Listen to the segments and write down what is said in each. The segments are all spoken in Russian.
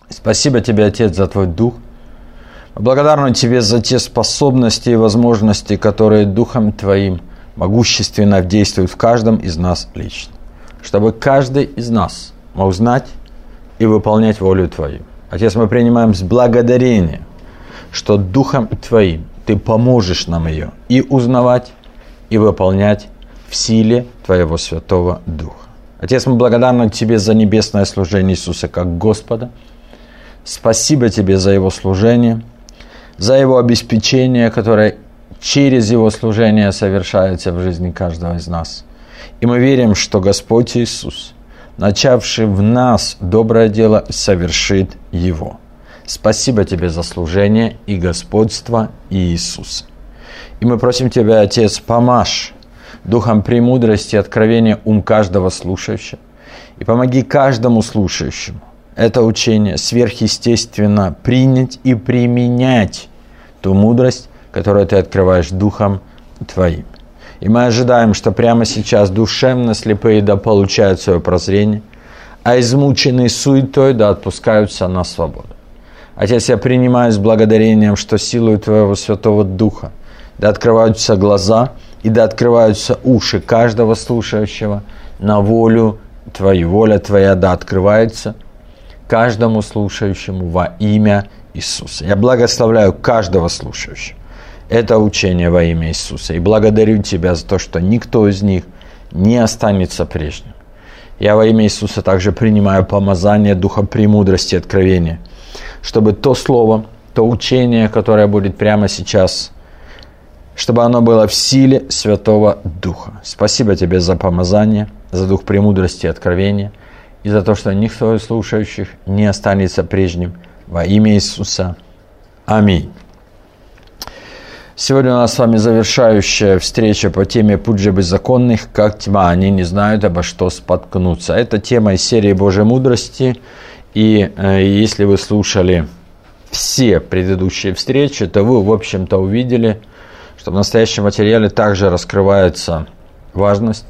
Спасибо Тебе, Отец, за Твой Дух. Благодарны Тебе за те способности и возможности, которые Духом Твоим могущественно действуют в каждом из нас лично. Чтобы каждый из нас мог знать и выполнять волю Твою. Отец, мы принимаем с благодарением, что Духом Твоим Ты поможешь нам ее и узнавать, и выполнять в силе Твоего Святого Духа. Отец, мы благодарны Тебе за небесное служение Иисуса как Господа. Спасибо Тебе за Его служение, за Его обеспечение, которое через Его служение совершается в жизни каждого из нас. И мы верим, что Господь Иисус, начавший в нас доброе дело, совершит его. Спасибо Тебе за служение и господство Иисуса. И мы просим Тебя, Отец, помажь духом премудрости и откровения ум каждого слушающего. И помоги каждому слушающему это учение сверхъестественно принять и применять ту мудрость, которую Ты открываешь Духом Твоим. И мы ожидаем, что прямо сейчас душевно слепые да получают свое прозрение, а измученные суетой да отпускаются на свободу. Отец, я принимаю с благодарением, что силой Твоего Святого Духа да открываются глаза и да открываются уши каждого слушающего на волю Твою. Воля Твоя да открывается каждому слушающему во имя Иисуса. Я благословляю каждого слушающего это учение во имя Иисуса. И благодарю Тебя за то, что никто из них не останется прежним. Я во имя Иисуса также принимаю помазание Духа премудрости и откровения, чтобы то слово, то учение, которое будет прямо сейчас, чтобы оно было в силе Святого Духа. Спасибо Тебе за помазание, за Дух премудрости и откровения, и за то, что никто из слушающих не останется прежним во имя Иисуса. Аминь. Сегодня у нас с вами завершающая встреча по теме «Путь же беззаконных, как тьма, они не знают, обо что споткнуться». Это тема из серии Божьей мудрости, и если вы слушали все предыдущие встречи, то вы, в общем-то, увидели, что в настоящем материале также раскрывается важность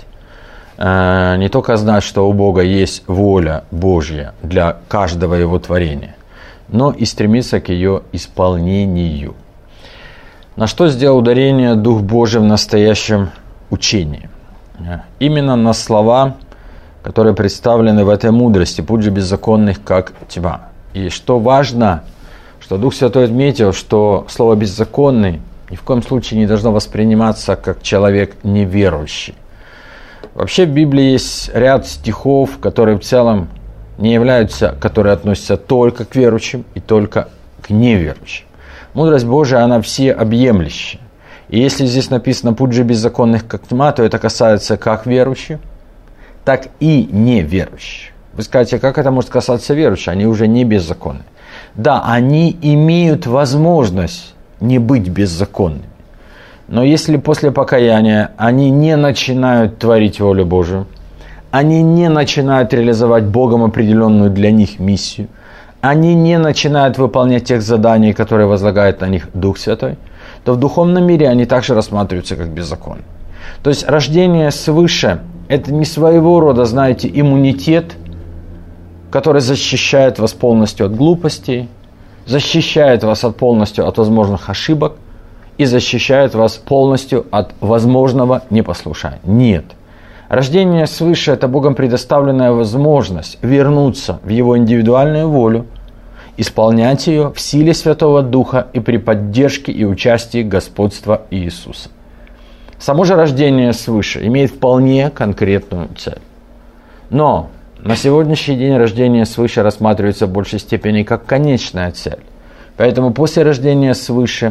не только знать, что у Бога есть воля Божья для каждого Его творения, но и стремиться к ее исполнению. На что сделал ударение Дух Божий в настоящем учении? Именно на слова, которые представлены в этой мудрости, «Путь же беззаконных, как тьма». И что важно, что Дух Святой отметил, что слово «беззаконный» ни в коем случае не должно восприниматься как человек неверующий. Вообще в Библии есть ряд стихов, которые в целом не являются, которые относятся только к верующим и только к неверующим. Мудрость Божия, она всеобъемлющая. И если здесь написано «путь же беззаконных, как тьма», то это касается как верующих, так и неверующих. Вы скажете, как это может касаться верующих? Они уже не беззаконны. Да, они имеют возможность не быть беззаконными. Но если после покаяния они не начинают творить волю Божию, они не начинают реализовать Богом определенную для них миссию, они не начинают выполнять тех заданий, которые возлагает на них Дух Святой, то в духовном мире они также рассматриваются как беззаконные. То есть рождение свыше – это не своего рода, знаете, иммунитет, который защищает вас полностью от глупостей, защищает вас полностью от возможных ошибок и защищает вас полностью от возможного непослушания. Нет. Рождение свыше – это Богом предоставленная возможность вернуться в Его индивидуальную волю, исполнять ее в силе Святого Духа и при поддержке и участии господства Иисуса. Само же рождение свыше имеет вполне конкретную цель. Но на сегодняшний день рождение свыше рассматривается в большей степени как конечная цель. Поэтому после рождения свыше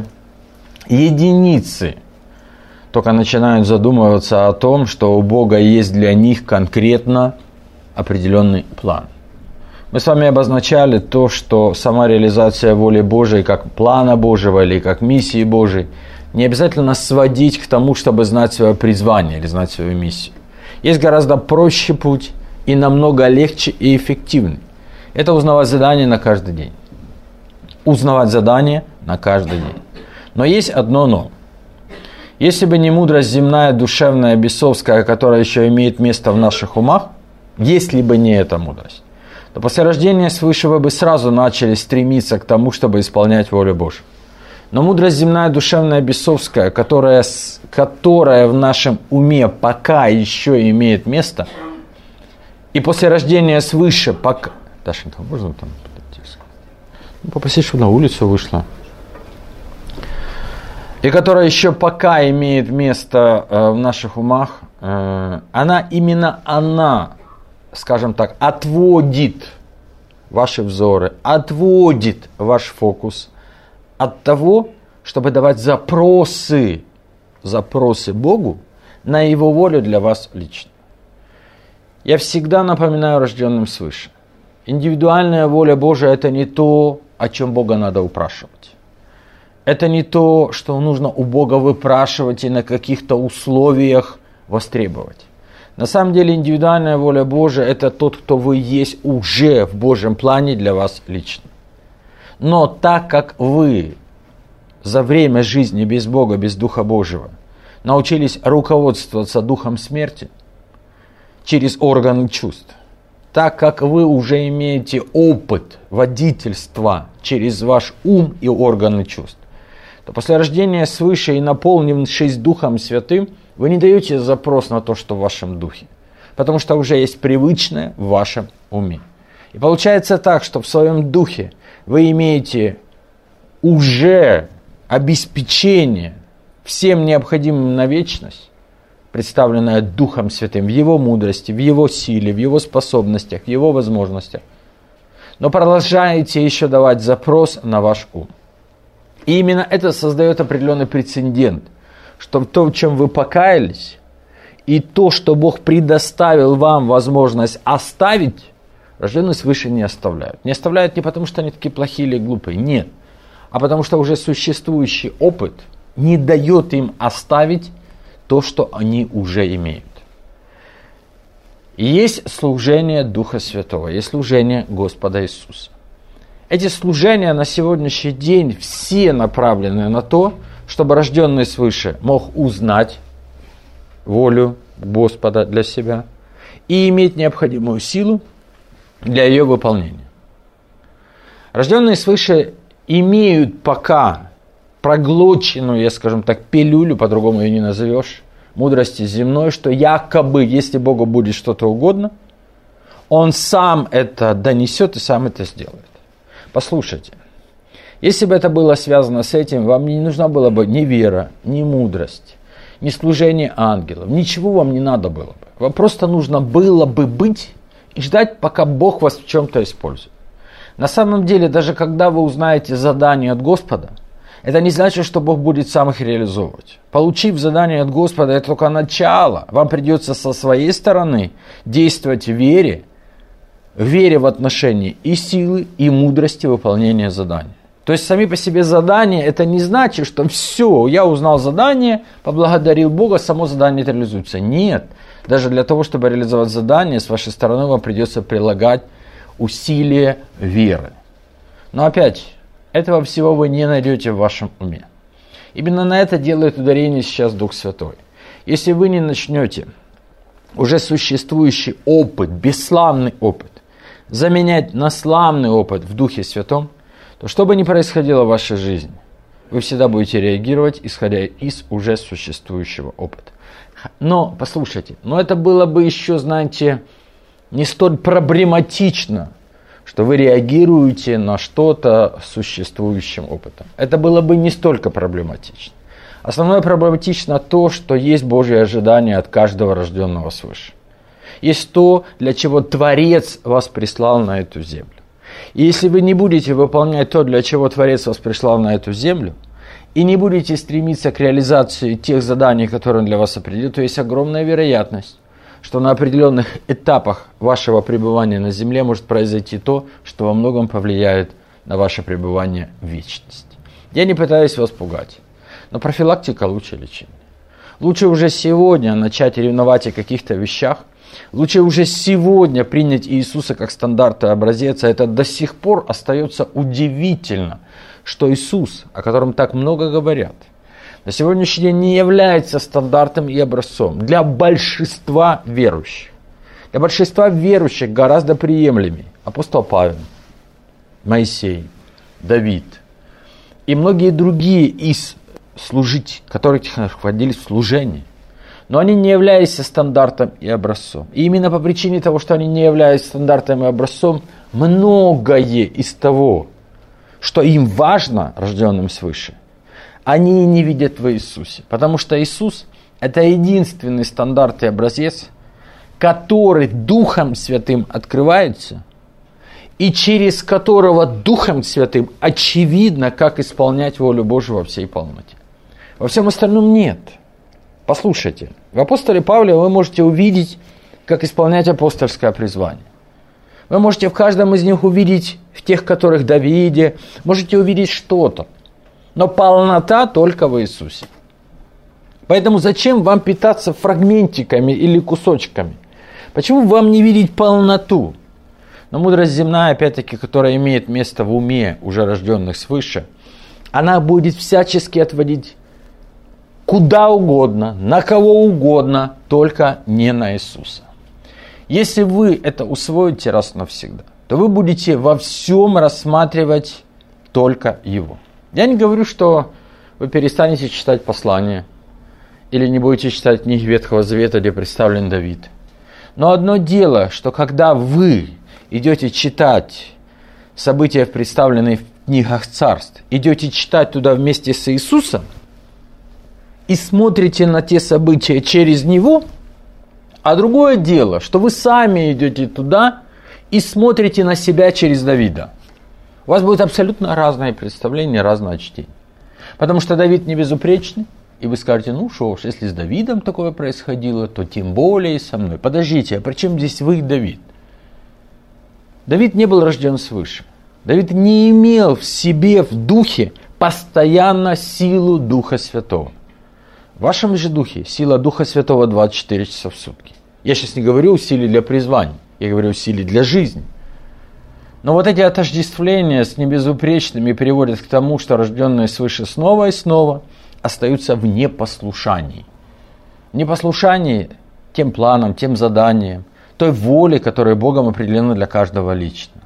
единицы только начинают задумываться о том, что у Бога есть для них конкретно определенный план. Мы с вами обозначали то, что сама реализация воли Божией, как плана Божьего или как миссии Божией, не обязательно сводить к тому, чтобы знать свое призвание или знать свою миссию. Есть гораздо проще путь и намного легче и эффективный. Это узнавать задание на каждый день. Узнавать задание на каждый день. Но есть одно «но». Если бы не мудрость земная, душевная, бесовская, которая еще имеет место в наших умах, если бы не эта мудрость, то после рождения свыше вы бы сразу начали стремиться к тому, чтобы исполнять волю Божью. Но мудрость земная, душевная, бесовская, которая в нашем уме пока еще имеет место, и после рождения свыше пока... Дашенька, можно там подойти? Попроси, чтобы на улицу вышла. И которая еще пока имеет место в наших умах, она, скажем так, отводит ваши взоры, отводит ваш фокус от того, чтобы давать запросы Богу на Его волю для вас лично. Я всегда напоминаю рожденным свыше. Индивидуальная воля Божия – это не то, о чем Бога надо упрашивать. Это не то, что нужно у Бога выпрашивать и на каких-то условиях востребовать. На самом деле индивидуальная воля Божия – это тот, кто вы есть уже в Божьем плане для вас лично. Но так как вы за время жизни без Бога, без Духа Божьего научились руководствоваться духом смерти через органы чувств, так как вы уже имеете опыт водительства через ваш ум и органы чувств, то после рождения свыше и наполнившись Духом Святым, вы не даете запрос на то, что в вашем духе, потому что уже есть привычное в вашем уме. И получается так, что в своем духе вы имеете уже обеспечение всем необходимым на вечность, представленное Духом Святым в Его мудрости, в Его силе, в Его способностях, в Его возможностях, но продолжаете еще давать запрос на ваш ум. И именно это создает определенный прецедент, что то, в чем вы покаялись, и то, что Бог предоставил вам возможность оставить, рожденные свыше не оставляют. Не оставляют не потому, что они такие плохие или глупые, нет, а потому что уже существующий опыт не дает им оставить то, что они уже имеют. И есть служение Духа Святого, есть служение Господа Иисуса. Эти служения на сегодняшний день все направлены на то, чтобы рожденный свыше мог узнать волю Господа для себя и иметь необходимую силу для ее выполнения. Рожденные свыше имеют пока проглоченную, я скажем так, пилюлю, по-другому ее не назовешь, мудрости земной, что якобы, если Богу будет что-то угодно, Он сам это донесет и сам это сделает. Послушайте, если бы это было связано с этим, вам не нужна была бы ни вера, ни мудрость, ни служение ангелов, ничего вам не надо было бы. Вам просто нужно было бы быть и ждать, пока Бог вас в чем-то использует. На самом деле, даже когда вы узнаете задание от Господа, это не значит, что Бог будет сам их реализовывать. Получив задание от Господа, это только начало. Вам придется со своей стороны действовать в вере в отношении и силы, и мудрости выполнения задания. То есть сами по себе задания, это не значит, что все, я узнал задание, поблагодарил Бога, само задание реализуется. Нет. Даже для того, чтобы реализовать задание, с вашей стороны вам придется прилагать усилия веры. Но опять, этого всего вы не найдете в вашем уме. Именно на это делает ударение сейчас Дух Святой. Если вы не начнете уже существующий опыт, бесславный опыт, заменять на славный опыт в Духе Святом, то что бы ни происходило в вашей жизни, вы всегда будете реагировать, исходя из уже существующего опыта. Но, послушайте, это было бы еще, знаете, не столь проблематично, что вы реагируете на что-то существующим опытом. Это было бы не столько проблематично. Основное проблематично то, что есть Божье ожидание от каждого рожденного свыше. Есть то, для чего Творец вас прислал на эту землю. И если вы не будете выполнять то, для чего Творец вас прислал на эту землю, и не будете стремиться к реализации тех заданий, которые Он для вас определил, то есть огромная вероятность, что на определенных этапах вашего пребывания на земле может произойти то, что во многом повлияет на ваше пребывание в вечности. Я не пытаюсь вас пугать, но профилактика лучше лечения. Лучше уже сегодня начать ревновать о каких-то вещах, лучше уже сегодня принять Иисуса как стандарт и образец, а это до сих пор остается удивительно, что Иисус, о котором так много говорят, на сегодняшний день не является стандартом и образцом для большинства верующих. Для большинства верующих гораздо приемлемее апостол Павел, Моисей, Давид и многие другие из служителей, которые находились в служении. Но они не являлись стандартом и образцом. И именно по причине того, что они не являлись стандартом и образцом, многое из того, что им важно, рожденным свыше, они не видят в Иисусе. Потому что Иисус – это единственный стандарт и образец, который Духом Святым открывается, и через которого Духом Святым очевидно, как исполнять волю Божию во всей полноте. Во всем остальном нет. Послушайте, в апостоле Павле вы можете увидеть, как исполнять апостольское призвание. Вы можете в каждом из них увидеть, в тех, которых Давиде, можете увидеть что-то. Но полнота только в Иисусе. Поэтому зачем вам питаться фрагментиками или кусочками? Почему вам не видеть полноту? Но мудрость земная, опять-таки, которая имеет место в уме уже рожденных свыше, она будет всячески отводить куда угодно, на кого угодно, только не на Иисуса. Если вы это усвоите раз навсегда, то вы будете во всем рассматривать только Его. Я не говорю, что вы перестанете читать послания, или не будете читать книги Ветхого Завета, где представлен Давид. Но одно дело, что когда вы идете читать события, представленные в книгах царств, идете читать туда вместе с Иисусом, и смотрите на те события через Него, а другое дело, что вы сами идете туда и смотрите на себя через Давида. У вас будет абсолютно разное представление, разное чтение. Потому что Давид не безупречный, и вы скажете, ну что ж, если с Давидом такое происходило, то тем более и со мной. Подождите, а при чем здесь вы, Давид? Давид не был рожден свыше. Давид не имел в себе, в духе, постоянно силу Духа Святого. В вашем же духе сила Духа Святого 24 часа в сутки. Я сейчас не говорю о силе для призвания, я говорю о силе для жизни. Но вот эти отождествления с небезупречными приводят к тому, что рожденные свыше снова и снова остаются в непослушании. В непослушании тем планам, тем заданиям, той воле, которая Богом определена для каждого лично.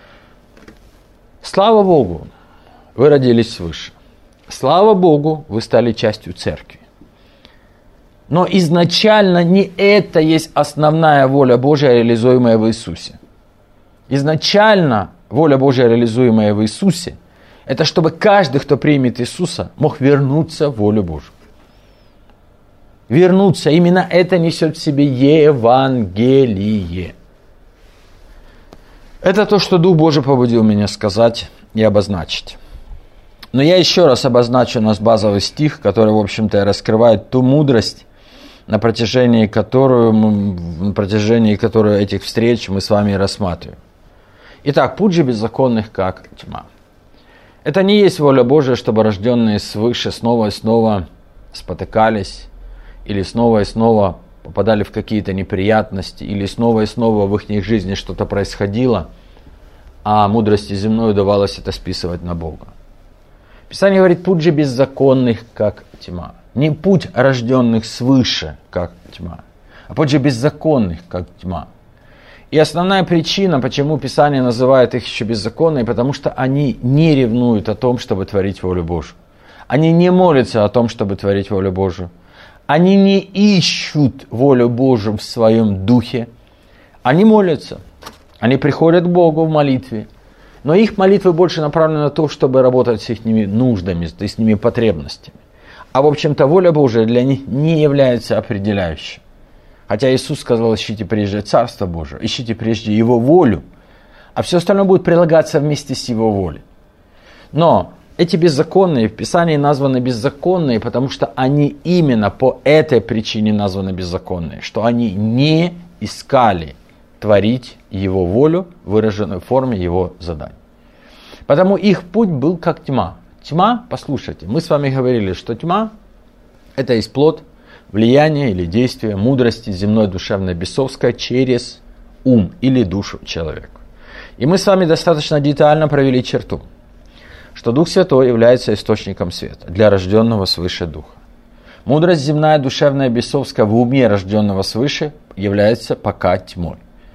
Слава Богу, вы родились свыше. Слава Богу, вы стали частью церкви. Но изначально не это есть основная воля Божья, реализуемая в Иисусе. Изначально воля Божья, реализуемая в Иисусе, это чтобы каждый, кто примет Иисуса, мог вернуться в волю Божью. Вернуться. Именно это несет в себе Евангелие. Это то, что Дух Божий побудил меня сказать и обозначить. Но я еще раз обозначу у нас базовый стих, который, в общем-то, раскрывает ту мудрость, на протяжении которой этих встреч мы с вами рассматриваем. Итак, путь же беззаконных, как тьма. Это не есть воля Божия, чтобы рожденные свыше снова и снова спотыкались, или снова и снова попадали в какие-то неприятности, или снова и снова в их жизни что-то происходило, а мудрости земной удавалось это списывать на Бога. Писание говорит, путь же беззаконных, как тьма. Не путь рожденных свыше, как тьма, а путь же беззаконных, как тьма. И основная причина, почему Писание называет их еще беззаконными, потому что они не ревнуют о том, чтобы творить волю Божию. Они не молятся о том, чтобы творить волю Божию. Они не ищут волю Божию в своем духе. Они молятся. Они приходят к Богу в молитве. Но их молитвы больше направлены на то, чтобы работать с их нуждами, с их потребностями. А в общем-то воля Божия для них не является определяющей. Хотя Иисус сказал, ищите прежде Царство Божие, ищите прежде Его волю, а все остальное будет прилагаться вместе с Его волей. Но эти беззаконные в Писании названы беззаконные, потому что они именно по этой причине названы беззаконные, что они не искали творить Его волю, выраженную в форме Его заданий. Потому их путь был как тьма. Тьма, послушайте, мы с вами говорили, что тьма – это есть плод влияния или действия мудрости земной, душевной, бесовской через ум или душу человека. И мы с вами достаточно детально провели черту, что Дух Святой является источником света для рожденного свыше Духа. Мудрость земная, душевная, бесовская в уме рожденного свыше является пока тьмой.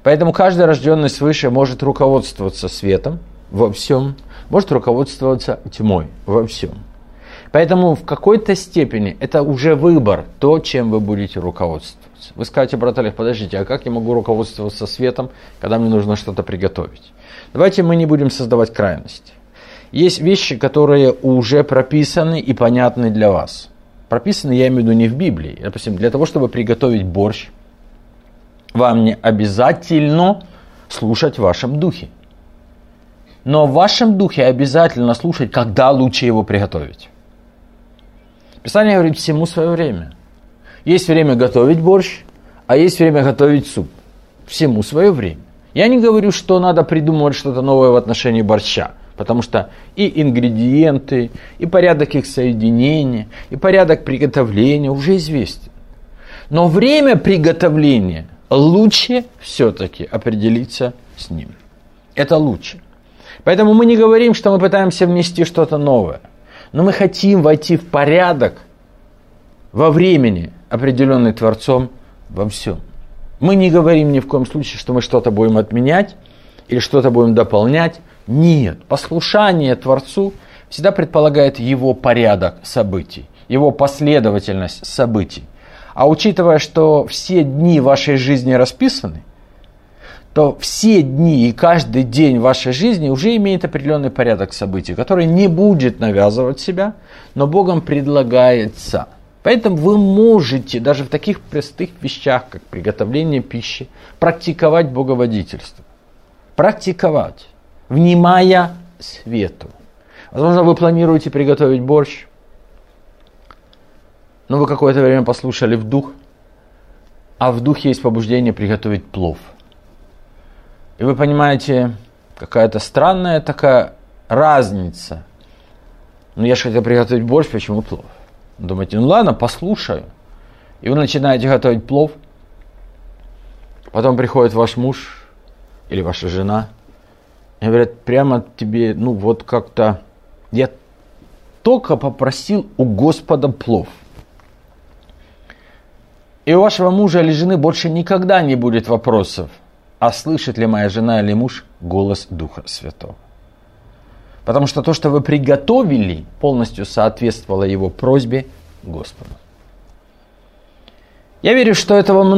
Поэтому каждый рожденный свыше может руководствоваться светом во всем, может руководствоваться тьмой во всем. Поэтому в какой-то степени это уже выбор, то, чем вы будете руководствоваться. Вы скажете, брат Олег, подождите, а как я могу руководствоваться светом, когда мне нужно что-то приготовить? Давайте мы не будем создавать крайности. Есть вещи, которые уже прописаны и понятны для вас. Прописаны, я имею в виду, не в Библии. Допустим, для того, чтобы приготовить борщ, вам не обязательно слушать в вашем духе. Но в вашем духе обязательно слушать, когда лучше его приготовить. Писание говорит, всему свое время. Есть время готовить борщ, а есть время готовить суп. Всему свое время. Я не говорю, что надо придумывать что-то новое в отношении борща, потому что и ингредиенты, и порядок их соединения, и порядок приготовления уже известен. Но время приготовления лучше все-таки определиться с ним. Это лучше. Поэтому мы не говорим, что мы пытаемся внести что-то новое. Но мы хотим войти в порядок во времени, определенный Творцом, во всем. Мы не говорим ни в коем случае, что мы что-то будем отменять или что-то будем дополнять. Нет. Послушание Творцу всегда предполагает его порядок событий, его последовательность событий. А учитывая, что все дни вашей жизни расписаны, то все дни и каждый день вашей жизни уже имеет определенный порядок событий, который не будет навязывать себя, но Богом предлагается. Поэтому вы можете даже в таких простых вещах, как приготовление пищи, практиковать боговодительство. Практиковать, внимая свету. Возможно, вы планируете приготовить борщ, но вы какое-то время послушали вдух, а в духе есть побуждение приготовить плов. И вы понимаете, какая-то странная такая разница. Ну, я же хотел приготовить борщ, почему плов? Думаете, ну ладно, послушаю. И вы начинаете готовить плов. Потом приходит ваш муж или ваша жена и говорят, прямо тебе, ну вот как-то, я только попросил у Господа плов. И у вашего мужа или жены больше никогда не будет вопросов, а слышит ли моя жена или муж голос Духа Святого. Потому что то, что вы приготовили, полностью соответствовало его просьбе Господу. Я верю, что это во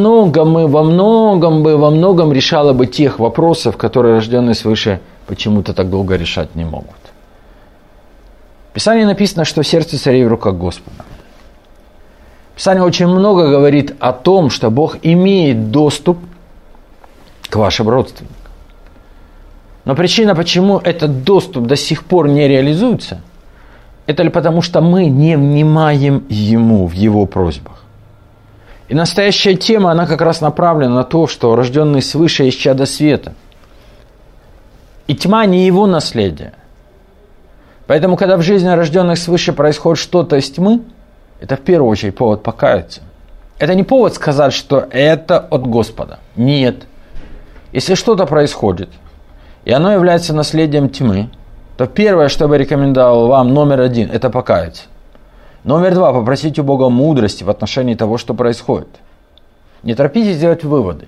многом решало бы тех вопросов, которые рожденные свыше почему-то так долго решать не могут. В Писании написано, что сердце царей в руках Господа. Писание очень много говорит о том, что Бог имеет доступ к вашим родственникам. Но причина, почему этот доступ до сих пор не реализуется, это ли потому, что мы не внимаем Ему в Его просьбах. И настоящая тема, она как раз направлена на то, что рожденный свыше есть чадо света. И тьма не его наследие. Поэтому, когда в жизни рожденных свыше происходит что-то из тьмы, это в первую очередь повод покаяться. Это не повод сказать, что это от Господа. Нет. Если что-то происходит, и оно является наследием тьмы, то первое, что я бы рекомендовал вам, номер 1, это покаяться. Номер 2, попросить у Бога мудрости в отношении того, что происходит. Не торопитесь делать выводы.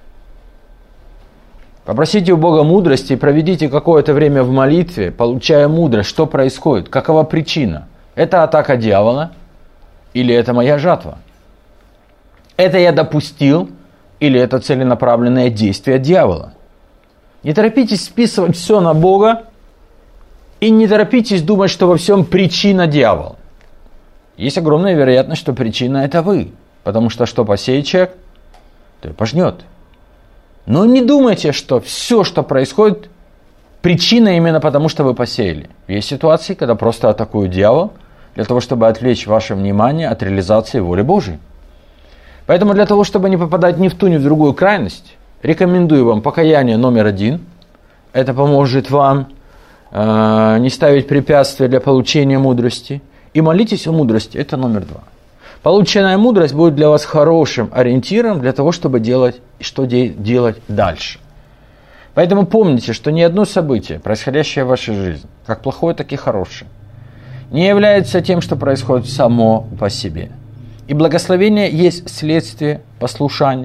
Попросите у Бога мудрости и проведите какое-то время в молитве, получая мудрость, что происходит, какова причина. Это атака дьявола или это моя жатва? Это я допустил или это целенаправленное действие дьявола? Не торопитесь списывать все на Бога и не торопитесь думать, что во всем причина дьявол. Есть огромная вероятность, что причина это вы. Потому что посеет человек, то и пожнет. Но не думайте, что все, что происходит, причина именно потому, что вы посеяли. Есть ситуации, когда просто атакует дьявол для того, чтобы отвлечь ваше внимание от реализации воли Божией. Поэтому для того, чтобы не попадать ни в ту, ни в другую крайность, рекомендую вам покаяние номер 1. Это поможет вам не ставить препятствия для получения мудрости. И молитесь о мудрости. Это номер 2. Полученная мудрость будет для вас хорошим ориентиром для того, чтобы делать, что делать дальше. Поэтому помните, что ни одно событие, происходящее в вашей жизни, как плохое, так и хорошее, не является тем, что происходит само по себе. И благословение есть следствие послушания.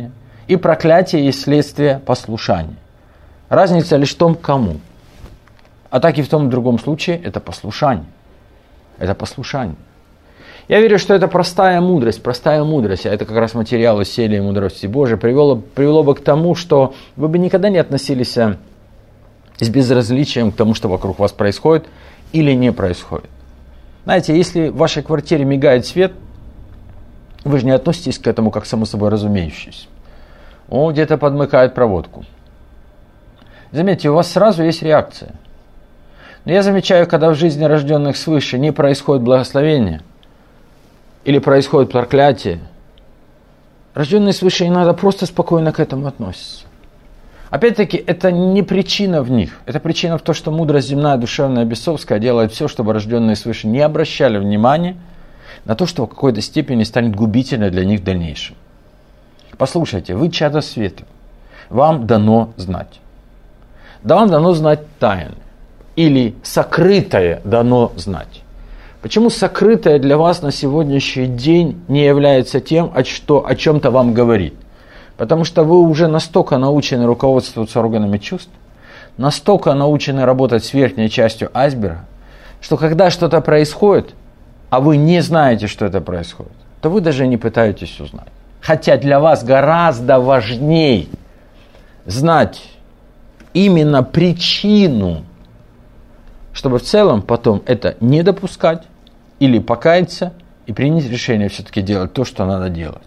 И проклятие есть следствие послушания. Разница лишь в том, кому. А так и в том и в другом случае это послушание. Это послушание. Я верю, что это простая мудрость, а это как раз материал из серии мудрости Божией, привело бы к тому, что вы бы никогда не относились с безразличием к тому, что вокруг вас происходит или не происходит. Знаете, если в вашей квартире мигает свет, вы же не относитесь к этому как само собой разумеющееся. Он где-то подмыкает проводку. Заметьте, у вас сразу есть реакция. Но я замечаю, когда в жизни рожденных свыше не происходит благословение или происходит проклятие, рожденные свыше иногда просто спокойно к этому относятся. Опять-таки, это не причина в них. Это причина в том, что мудрость земная, душевная, бесовская делает все, чтобы рожденные свыше не обращали внимания на то, что в какой-то степени станет губительно для них в дальнейшем. Послушайте, вы чадо света. Вам дано знать. Да, вам дано знать тайны. Или сокрытое дано знать. Почему сокрытое для вас на сегодняшний день не является тем, о чем-то вам говорит? Потому что вы уже настолько научены руководствоваться органами чувств, настолько научены работать с верхней частью айсберга, что когда что-то происходит, а вы не знаете, что это происходит, то вы даже не пытаетесь узнать. Хотя для вас гораздо важнее знать именно причину, чтобы в целом потом это не допускать или покаяться и принять решение все-таки делать то, что надо делать.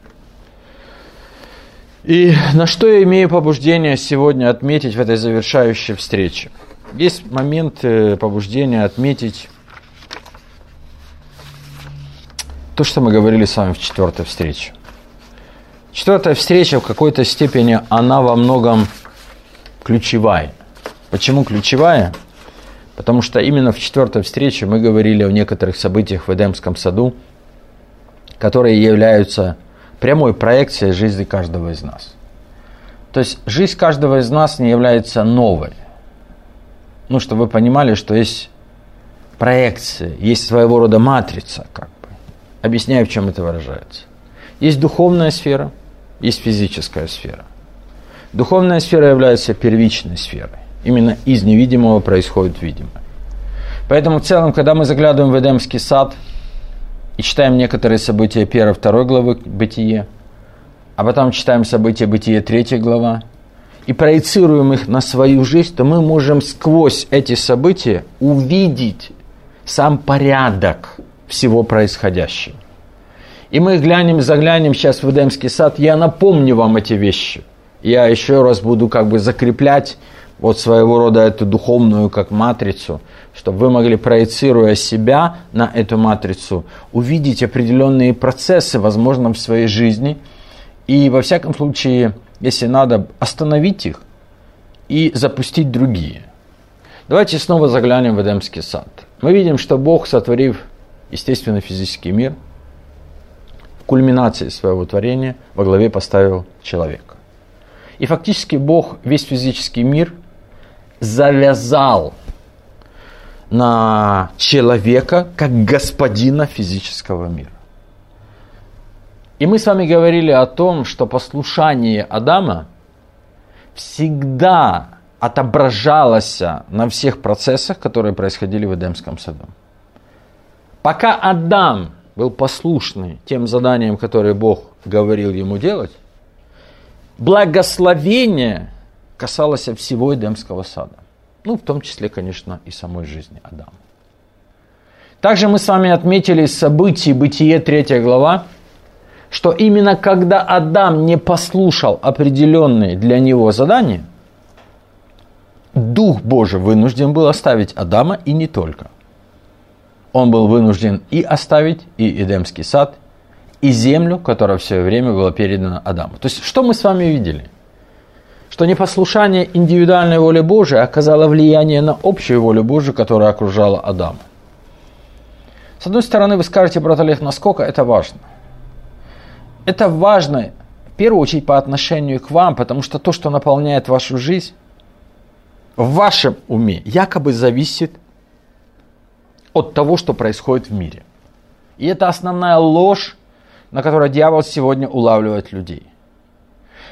И на что я имею побуждение сегодня отметить в этой завершающей встрече? Есть момент побуждения отметить то, что мы говорили с вами в 4-й встрече. 4-я встреча в какой-то степени, она во многом ключевая. Почему ключевая? Потому что именно в 4-й встрече мы говорили о некоторых событиях в Эдемском саду, которые являются прямой проекцией жизни каждого из нас. То есть жизнь каждого из нас не является новой. Ну, чтобы вы понимали, что есть проекция, есть своего рода матрица, как бы. Объясняю, в чем это выражается. Есть духовная сфера, есть физическая сфера. Духовная сфера является первичной сферой. Именно из невидимого происходит видимое. Поэтому в целом, когда мы заглядываем в Эдемский сад и читаем некоторые события 1-2 главы Бытие, а потом читаем события Бытие 3 глава, и проецируем их на свою жизнь, то мы можем сквозь эти события увидеть сам порядок всего происходящего. И мы заглянем сейчас в Эдемский сад, я напомню вам эти вещи. Я еще раз буду как бы закреплять вот своего рода эту духовную как матрицу, чтобы вы могли, проецируя себя на эту матрицу, увидеть определенные процессы, возможно, в своей жизни, и во всяком случае, если надо, остановить их и запустить другие. Давайте снова заглянем в Эдемский сад. Мы видим, что Бог, сотворив естественный физический мир, в кульминации своего творения во главе поставил человека. И фактически Бог весь физический мир завязал на человека как господина физического мира. И мы с вами говорили о том, что послушание Адама всегда отображалось на всех процессах, которые происходили в Эдемском саду. Пока Адам был послушный тем заданиям, которые Бог говорил ему делать, благословение касалось всего Эдемского сада. Ну, в том числе, конечно, и самой жизни Адама. Также мы с вами отметили из событий Бытие 3 глава, что именно когда Адам не послушал определенные для него задания, Дух Божий вынужден был оставить Адама, и не только. Он был вынужден и оставить и Эдемский сад, и землю, которая в свое время была передана Адаму. То есть, что мы с вами видели? Что непослушание индивидуальной воли Божией оказало влияние на общую волю Божию, которая окружала Адама. С одной стороны, вы скажете, брат Олег, насколько это важно? Это важно, в первую очередь, по отношению к вам, потому что то, что наполняет вашу жизнь, в вашем уме якобы зависит от того, что происходит в мире. И это основная ложь, на которой дьявол сегодня улавливает людей.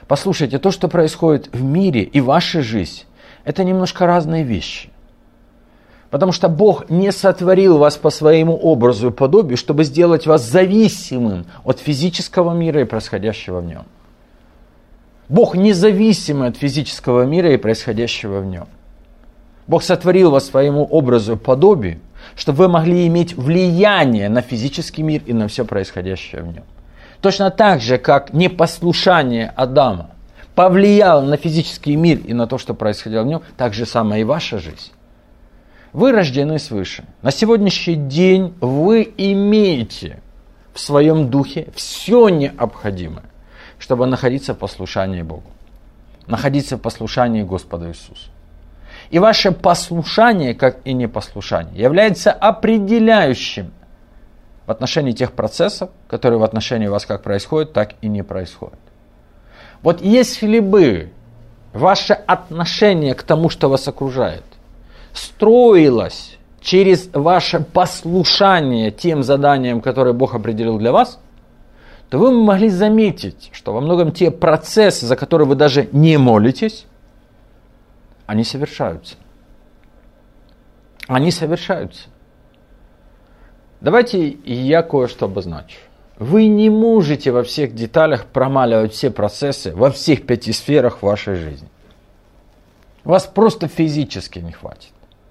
Послушайте, то, что происходит в мире и ваша жизнь, это немножко разные вещи. Потому что Бог не сотворил вас по своему образу и подобию, чтобы сделать вас зависимым от физического мира и происходящего в нем. Бог независимый от физического мира и происходящего в нем. Бог сотворил вас по своему образу и подобию, чтобы вы могли иметь влияние на физический мир и на все происходящее в нем. Точно так же, как непослушание Адама повлияло на физический мир и на то, что происходило в нем, так же самое и ваша жизнь. Вы рождены свыше. На сегодняшний день вы имеете в своем духе все необходимое, чтобы находиться в послушании Богу, находиться в послушании Господу Иисусу. И ваше послушание, как и непослушание, является определяющим в отношении тех процессов, которые в отношении вас как происходят, так и не происходят. Вот если бы ваше отношение к тому, что вас окружает, строилось через ваше послушание тем заданиям, которые Бог определил для вас, то вы могли заметить, что во многом те процессы, за которые вы даже не молитесь, они совершаются. Они совершаются. Давайте я кое-что обозначу. Вы не можете во всех деталях промаливать все процессы во всех 5 сферах вашей жизни. Вас просто физически не хватит.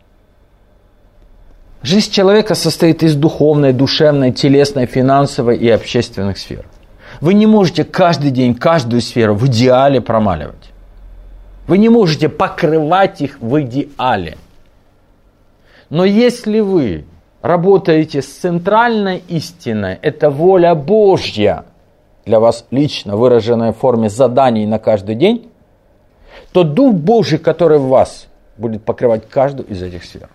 Жизнь человека состоит из духовной, душевной, телесной, финансовой и общественных сфер. Вы не можете каждый день, каждую сферу в идеале промаливать. Вы не можете покрывать их в идеале. Но если вы работаете с центральной истиной, это воля Божья для вас лично, выраженная в форме заданий на каждый день, то Дух Божий, который в вас, будет покрывать каждую из этих сфер.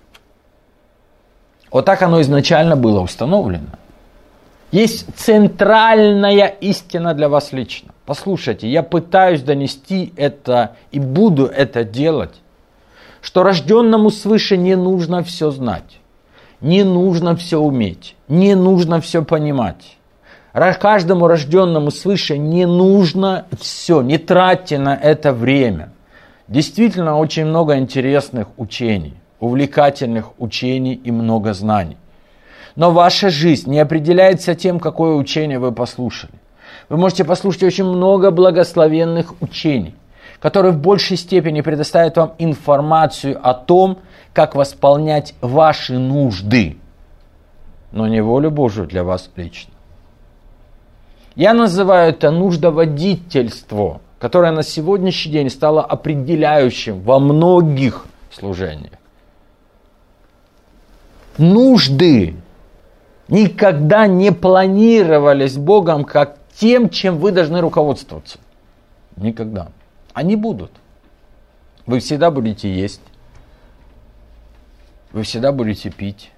Вот так оно изначально было установлено. Есть центральная истина для вас лично. Послушайте, я пытаюсь донести это и буду это делать, что рожденному свыше не нужно все знать, не нужно все уметь, не нужно все понимать. Каждому рожденному свыше не нужно все, не тратьте на это время. Действительно, очень много интересных учений, увлекательных учений и много знаний. Но ваша жизнь не определяется тем, какое учение вы послушали. Вы можете послушать очень много благословенных учений, которые в большей степени предоставят вам информацию о том, как восполнять ваши нужды, но не волю Божию для вас лично. Я называю это нуждоводительство, которое на сегодняшний день стало определяющим во многих служениях. Нужды никогда не планировались Богом как тем, чем вы должны руководствоваться. Никогда. Они будут. Вы всегда будете есть. Вы всегда будете пить.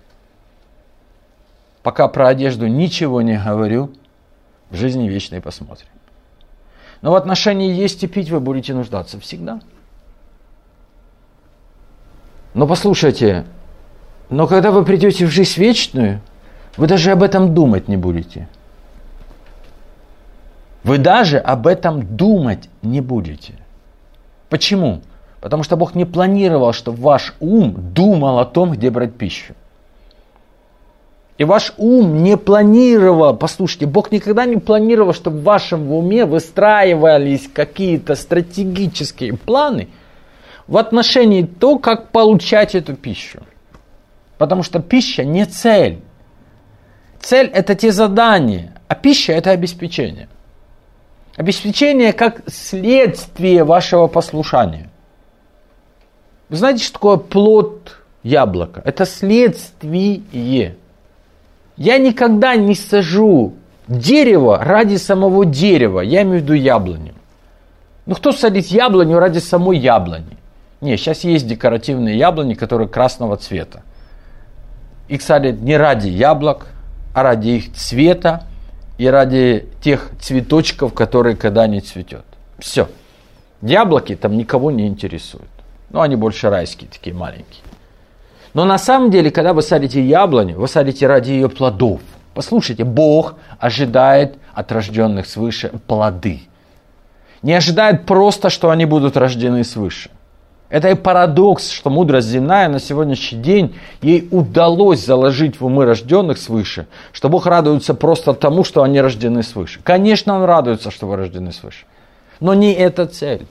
Пока про одежду ничего не говорю, в жизни вечной посмотрим. Но в отношении есть и пить вы будете нуждаться всегда. Но послушайте, но когда вы придете в жизнь вечную, вы даже об этом думать не будете. Вы даже об этом думать не будете. Почему? Потому что Бог не планировал, чтобы ваш ум думал о том, где брать пищу. И ваш ум не планировал, послушайте, Бог никогда не планировал, чтобы в вашем уме выстраивались какие-то стратегические планы в отношении того, как получать эту пищу. Потому что пища не цель. Цель – это те задания, а пища – это обеспечение. Обеспечение как следствие вашего послушания. Вы знаете, что такое плод яблока? Это следствие. Я никогда не сажу дерево ради самого дерева. Я имею в виду яблоню. Ну кто садит яблоню ради самой яблони? Не, сейчас есть декоративные яблони, которые красного цвета. Их садят не ради яблок, а ради их цвета и ради тех цветочков, которые когда-нибудь цветет. Все. Яблоки там никого не интересуют. Ну, они больше райские, такие маленькие. Но на самом деле, когда вы садите яблоню, вы садите ради ее плодов. Послушайте, Бог ожидает от рожденных свыше плоды. Не ожидают просто, что они будут рождены свыше. Это и парадокс, что мудрость земная на сегодняшний день, ей удалось заложить в умы рожденных свыше, что Бог радуется просто тому, что они рождены свыше. Конечно, Он радуется, что вы рождены свыше. Но не эта цель.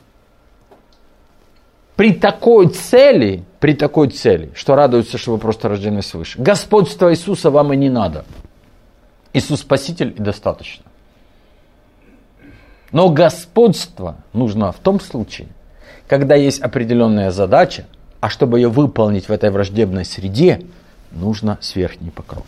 При такой цели, что радуется, что вы просто рождены свыше, господство Иисуса вам и не надо. Иисус Спаситель и достаточно. Но господство нужно в том случае, когда есть определенная задача, а чтобы ее выполнить в этой враждебной среде, нужно сверхний покров.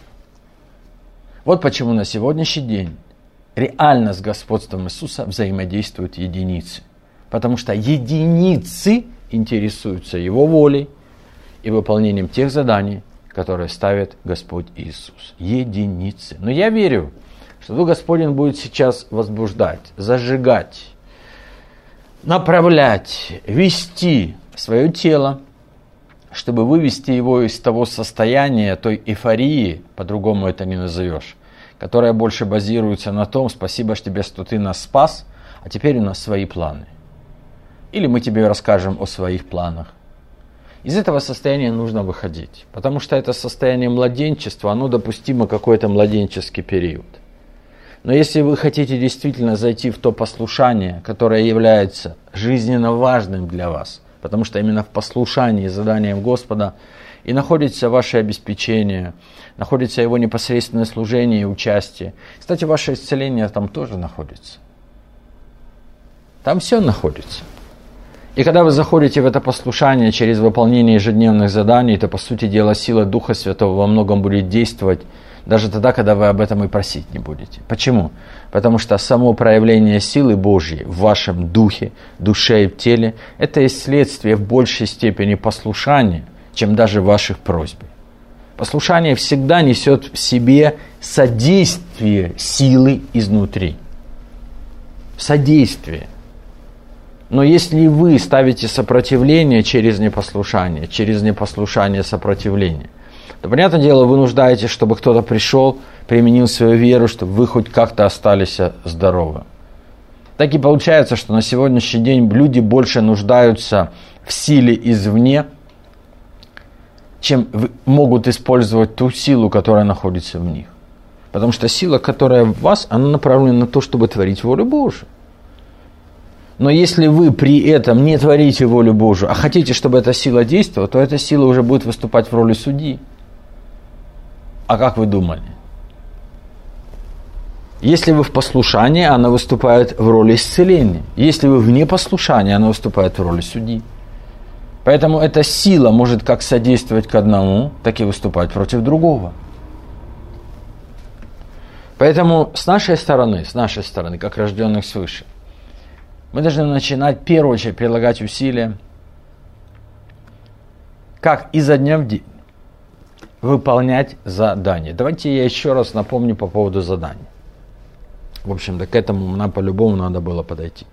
Вот почему на сегодняшний день реально с господством Иисуса взаимодействуют единицы. Потому что единицы интересуются Его волей и выполнением тех заданий, которые ставит Господь Иисус. Единицы. Но я верю, что Дух Господень будет сейчас возбуждать, зажигать, направлять, вести свое тело, чтобы вывести его из того состояния, той эйфории, по-другому это не назовешь, которая больше базируется на том: спасибо тебе, что ты нас спас, а теперь у нас свои планы. Или мы тебе расскажем о своих планах. Из этого состояния нужно выходить, потому что это состояние младенчества, оно допустимо какой-то младенческий период. Но если вы хотите действительно зайти в то послушание, которое является жизненно важным для вас, потому что именно в послушании заданиям Господа и находится ваше обеспечение, находится Его непосредственное служение и участие. Кстати, ваше исцеление там тоже находится. Там все находится. И когда вы заходите в это послушание через выполнение ежедневных заданий, то, по сути дела, сила Духа Святого во многом будет действовать даже тогда, когда вы об этом и просить не будете. Почему? Потому что само проявление силы Божьей в вашем духе, душе и в теле – это и следствие в большей степени послушания, чем даже ваших просьб. Послушание всегда несет в себе содействие силы изнутри. Содействие. Но если вы ставите сопротивление через непослушание сопротивление, то, понятное дело, вы нуждаетесь, чтобы кто-то пришел, применил свою веру, чтобы вы хоть как-то остались здоровы. Так и получается, что на сегодняшний день люди больше нуждаются в силе извне, чем могут использовать ту силу, которая находится в них. Потому что сила, которая в вас, она направлена на то, чтобы творить волю Божию. Но если вы при этом не творите волю Божию, а хотите, чтобы эта сила действовала, то эта сила уже будет выступать в роли судьи. А как вы думали? Если вы в послушании, она выступает в роли исцеления. Если вы в непослушании, она выступает в роли судьи. Поэтому эта сила может как содействовать к одному, так и выступать против другого. Поэтому с нашей стороны, как рожденных свыше, мы должны начинать, в первую очередь, прилагать усилия, как изо дня в день выполнять задания. Давайте я еще раз напомню по поводу заданий. В общем-то, к этому нам по-любому надо было подойти.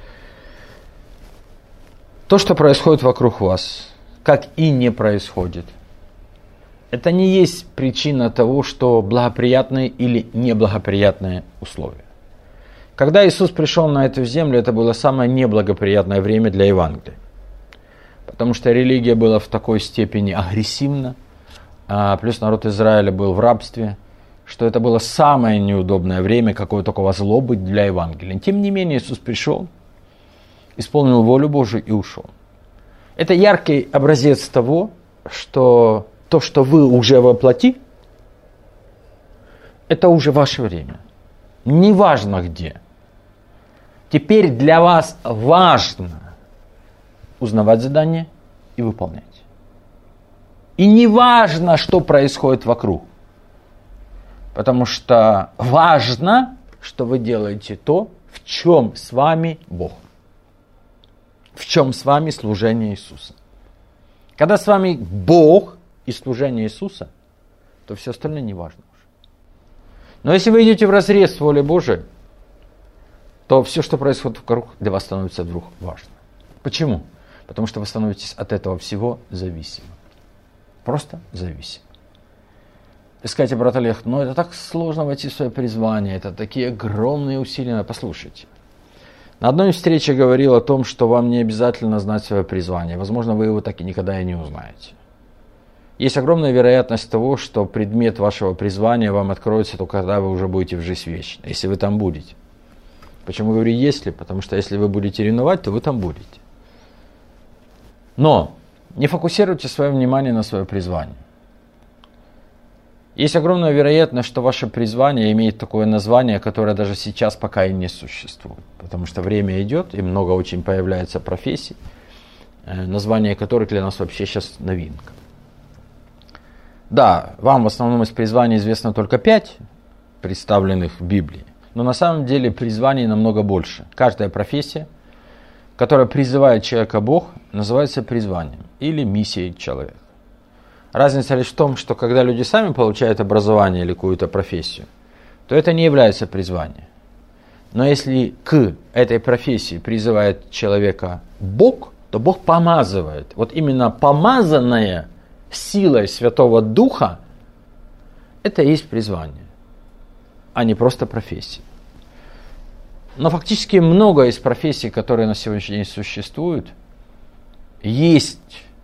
То, что происходит вокруг вас, как и не происходит, это не есть причина того, что благоприятные или неблагоприятные условия. Когда Иисус пришел на эту землю, это было самое неблагоприятное время для Евангелия. Потому что религия была в такой степени агрессивна, плюс народ Израиля был в рабстве, что это было самое неудобное время, какое только могло быть для Евангелия. Тем не менее, Иисус пришел, исполнил волю Божию и ушел. Это яркий образец того, что то, что вы уже воплоти, это уже ваше время. Неважно где. Теперь для вас важно узнавать задания и выполнять. И не важно, что происходит вокруг. Потому что важно, что вы делаете то, в чем с вами Бог. В чем с вами служение Иисуса. Когда с вами Бог и служение Иисуса, то все остальное не важно уже. Но если вы идете вразрез с волей Божией, то все, что происходит вокруг, для вас становится вдруг важно. Почему? Потому что вы становитесь от этого всего зависимы. Просто зависимы. Вы скажете, брат Олег, это так сложно войти в свое призвание, это такие огромные усилия. Послушайте, На одной встрече говорил о том, что вам не обязательно знать свое призвание. Возможно, вы его так и никогда и не узнаете. Есть огромная вероятность того, что предмет вашего призвания вам откроется только когда вы уже будете в жизнь вечной, если вы там будете. Почему говорю «если»? Потому что если вы будете ревновать, то вы там будете. Но не фокусируйте свое внимание на свое призвание. Есть огромная вероятность, что ваше призвание имеет такое название, которое даже сейчас пока и не существует. Потому что время идет, и много очень появляется профессий, название которых для нас вообще сейчас новинка. Да, вам в основном из призваний известно только 5, представленных в Библии. Но на самом деле призваний намного больше. Каждая профессия, которая призывает человека Бог, называется призванием или миссией человека. Разница лишь в том, что когда люди сами получают образование или какую-то профессию, то это не является призванием. Но если к этой профессии призывает человека Бог, то Бог помазывает. Вот именно помазанное силой Святого Духа, это и есть призвание, а не просто профессия. Но фактически много из профессий, которые на сегодняшний день существуют, есть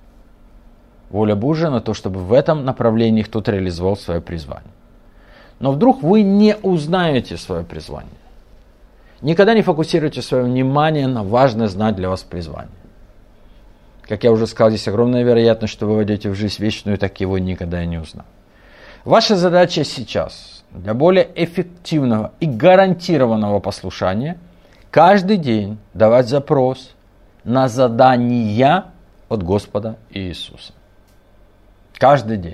воля Божия на то, чтобы в этом направлении кто-то реализовал свое призвание. Но вдруг вы не узнаете свое призвание. Никогда не фокусируйте свое внимание на важное знать для вас призвание. Как я уже сказал, здесь огромная вероятность, что вы войдете в жизнь вечную, так его никогда и не узнаете. Ваша задача сейчас для более эффективного и гарантированного послушания каждый день давать запрос на задания от Господа Иисуса. Каждый день.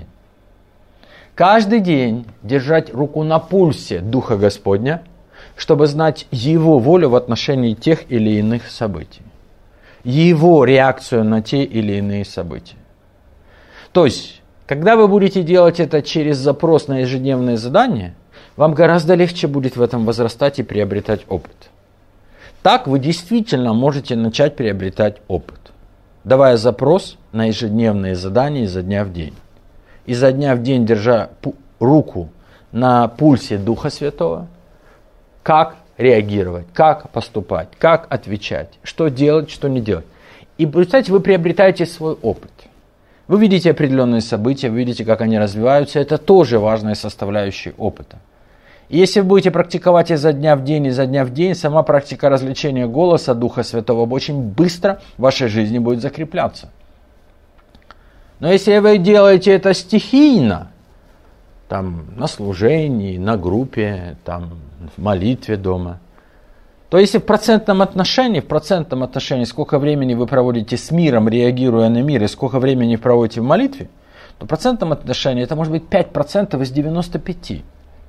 Каждый день держать руку на пульсе Духа Господня, чтобы знать Его волю в отношении тех или иных событий. Его реакцию на те или иные события. То есть, когда вы будете делать это через запрос на ежедневные задания, вам гораздо легче будет в этом возрастать и приобретать опыт. Так вы действительно можете начать приобретать опыт, давая запрос на ежедневные задания изо дня в день. Изо дня в день держа руку на пульсе Духа Святого, как реагировать, как поступать, как отвечать, что делать, что не делать. И, представьте, вы приобретаете свой опыт. Вы видите определенные события, вы видите, как они развиваются. Это тоже важная составляющая опыта. И если вы будете практиковать изо дня в день, сама практика развлечения голоса Духа Святого очень быстро в вашей жизни будет закрепляться. Но если вы делаете это стихийно, там, на служении, на группе, там, в молитве дома, то если в процентном отношении, сколько времени вы проводите с миром, реагируя на мир, и сколько времени проводите в молитве, то в процентном отношении это может быть 5% из 95%.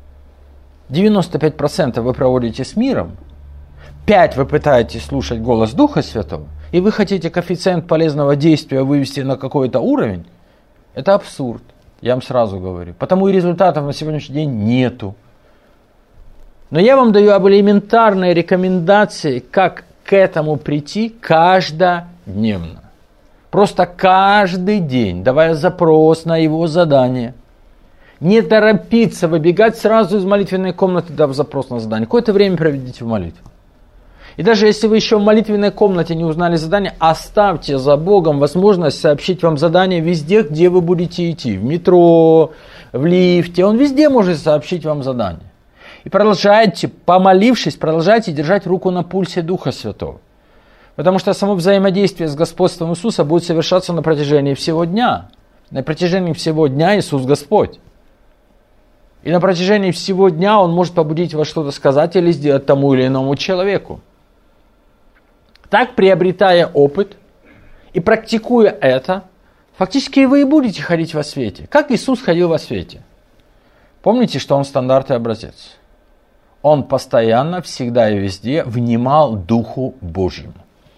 95% вы проводите с миром, 5% вы пытаетесь слушать голос Духа Святого, и вы хотите коэффициент полезного действия вывести на какой-то уровень, это абсурд, я вам сразу говорю. Потому и результатов на сегодняшний день нету. Но я вам даю элементарные рекомендации, как к этому прийти каждодневно. Просто каждый день, давая запрос на его задание. Не торопиться выбегать сразу из молитвенной комнаты, дав запрос на задание. Какое-то время проведите в молитве. И даже если вы еще в молитвенной комнате не узнали задание, оставьте за Богом возможность сообщить вам задание везде, где вы будете идти. В метро, в лифте. Он везде может сообщить вам задание. И продолжайте, помолившись, продолжайте держать руку на пульсе Духа Святого. Потому что само взаимодействие с господством Иисуса будет совершаться на протяжении всего дня. На протяжении всего дня Иисус Господь. И на протяжении всего дня Он может побудить вас что-то сказать или сделать тому или иному человеку. Так, приобретая опыт и практикуя это, фактически вы и будете ходить во свете. Как Иисус ходил во свете? Помните, что Он стандарт и образец. Он постоянно, всегда и везде внимал Духу Божьему.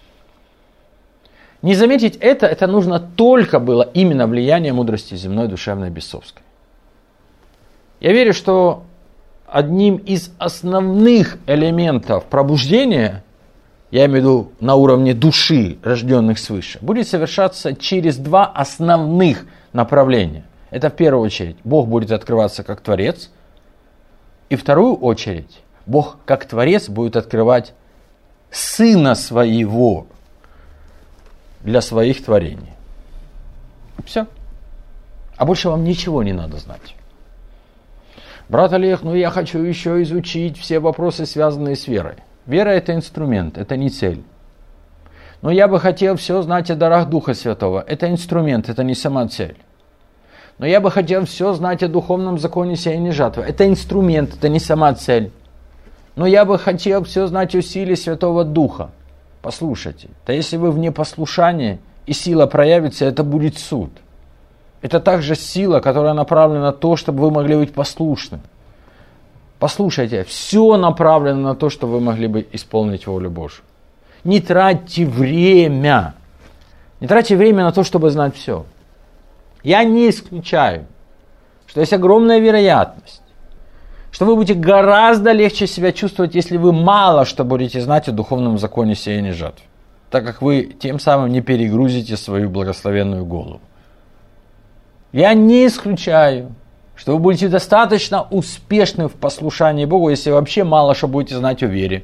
Не заметить это нужно только было именно влияние мудрости земной, душевной, бесовской. Я верю, что одним из основных элементов пробуждения, я имею в виду на уровне души, рожденных свыше, будет совершаться через два основных направления. Это в первую очередь Бог будет открываться как Творец, и в вторую очередь Бог как Творец будет открывать Сына Своего для своих творений. Все. А больше вам ничего не надо знать. Брат Олег, я хочу еще изучить все вопросы, связанные с верой. Вера – это инструмент, это не цель. Но я бы хотел все знать о дарах Духа Святого. Это инструмент, это не сама цель. Но я бы хотел все знать о духовном законе сеяния жатвы. Это инструмент, это не сама цель. Но я бы хотел все знать о силе Святого Духа. Послушайте, да если вы в непослушании, и сила проявится, это будет суд. Это также сила, которая направлена на то, чтобы вы могли быть послушны. Послушайте, все направлено на то, чтобы вы могли бы исполнить волю Божию. Не тратьте время. Не тратьте время на то, чтобы знать все. Я не исключаю, что есть огромная вероятность, что вы будете гораздо легче себя чувствовать, если вы мало что будете знать о духовном законе сеяния жатвы, так как вы тем самым не перегрузите свою благословенную голову. Я не исключаю, что вы будете достаточно успешны в послушании Богу, если вообще мало что будете знать о вере.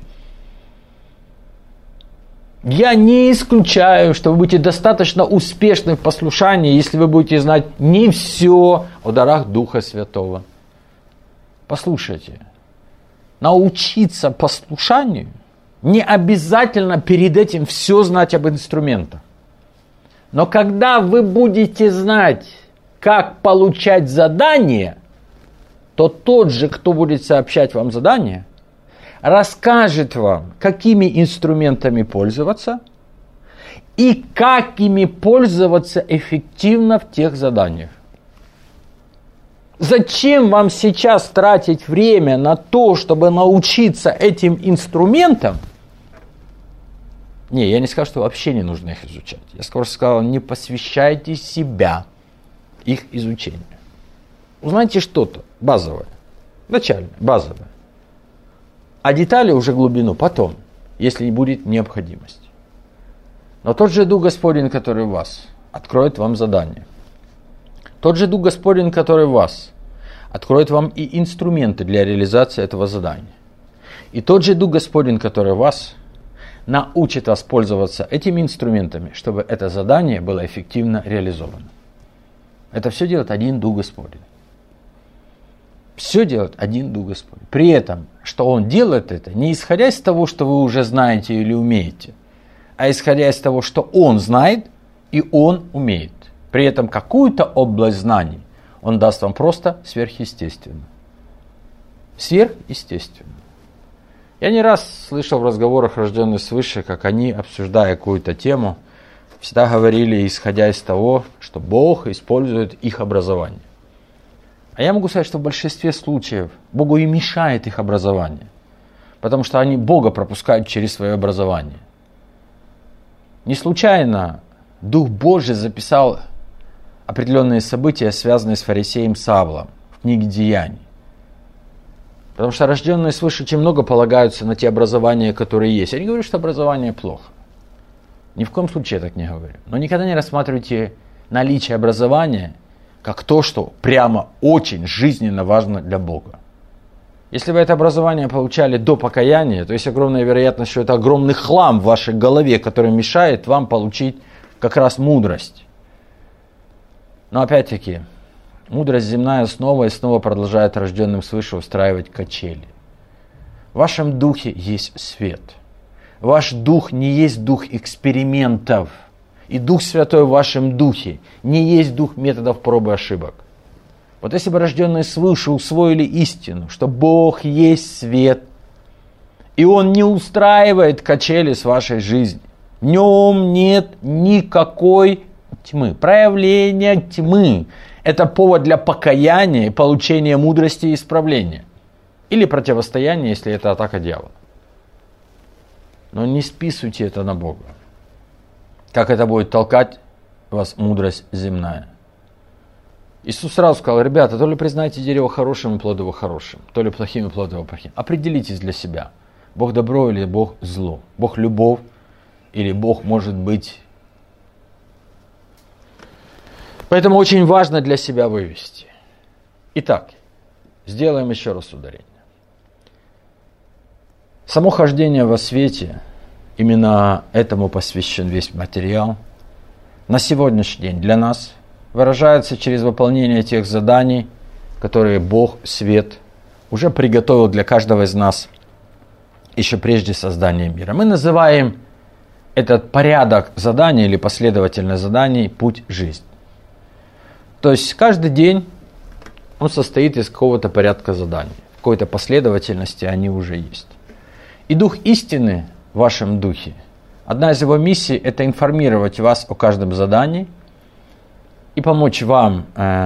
Я не исключаю, что вы будете достаточно успешны в послушании, если вы будете знать не все о дарах Духа Святого. Послушайте, научиться послушанию не обязательно перед этим все знать об инструментах. Но когда вы будете знать, как получать задание, то тот же, кто будет сообщать вам задание, расскажет вам, какими инструментами пользоваться и как ими пользоваться эффективно в тех заданиях. Зачем вам сейчас тратить время на то, чтобы научиться этим инструментам? Не, я не сказал, что вообще не нужно их изучать. Я скоро сказал, не посвящайте себя их изучению. Узнайте что-то базовое, начальное, базовое. А детали уже глубину потом, если будет необходимость. Но тот же Дух Господень, который в вас, откроет вам задание. Тот же Дух Господень, который в вас, откроет вам и инструменты для реализации этого задания. И тот же Дух Господень, который в вас, научит вас пользоваться этими инструментами, чтобы это задание было эффективно реализовано. Это все делает один Дух Господень. Все делает один Дух Господень. При этом, что Он делает это, не исходя из того, что вы уже знаете или умеете, а исходя из того, что Он знает и Он умеет. При этом какую-то область знаний Он даст вам просто сверхъестественно. Сверхъестественно. Я не раз слышал в разговорах рожденных свыше, как они, обсуждая какую-то тему, всегда говорили, исходя из того, что Бог использует их образование. А я могу сказать, что в большинстве случаев Богу и мешает их образование, потому что они Бога пропускают через свое образование. Не случайно Дух Божий записал определенные события, связанные с фарисеем Савлом в книге Деяний. Потому что рожденные свыше очень много полагаются на те образования, которые есть. Я не говорю, что образование плохо. Ни в коем случае я так не говорю. Но никогда не рассматривайте наличие образования как то, что прямо очень жизненно важно для Бога. Если вы это образование получали до покаяния, то есть огромная вероятность, что это огромный хлам в вашей голове, который мешает вам получить как раз мудрость. Но опять-таки, мудрость земная снова и снова продолжает рожденным свыше устраивать качели. В вашем духе есть свет. Ваш дух не есть дух экспериментов. И Дух Святой в вашем духе не есть дух методов проб и ошибок. Вот если бы рожденные свыше усвоили истину, что Бог есть свет, и Он не устраивает качели с вашей жизнью, в Нем нет никакой тьмы, проявления тьмы. Это повод для покаяния и получения мудрости и исправления. Или противостояния, если это атака дьявола. Но не списывайте это на Бога. Как это будет толкать вас мудрость земная. Иисус сразу сказал, ребята, то ли признайте дерево хорошим и плод его хорошим, то ли плохим и плод его плохим. Определитесь для себя, Бог добро или Бог зло, Бог любовь или Бог может быть. Поэтому очень важно для себя вывести. Итак, сделаем еще раз ударение. Само хождение во свете именно этому посвящен весь материал, на сегодняшний день для нас выражается через выполнение тех заданий, которые Бог, Свет, уже приготовил для каждого из нас еще прежде создания мира. Мы называем этот порядок заданий или последовательность заданий путь жизни. То есть каждый день он состоит из какого-то порядка заданий, в какой-то последовательности они уже есть. И Дух истины в вашем духе, одна из его миссий – это информировать вас о каждом задании и помочь вам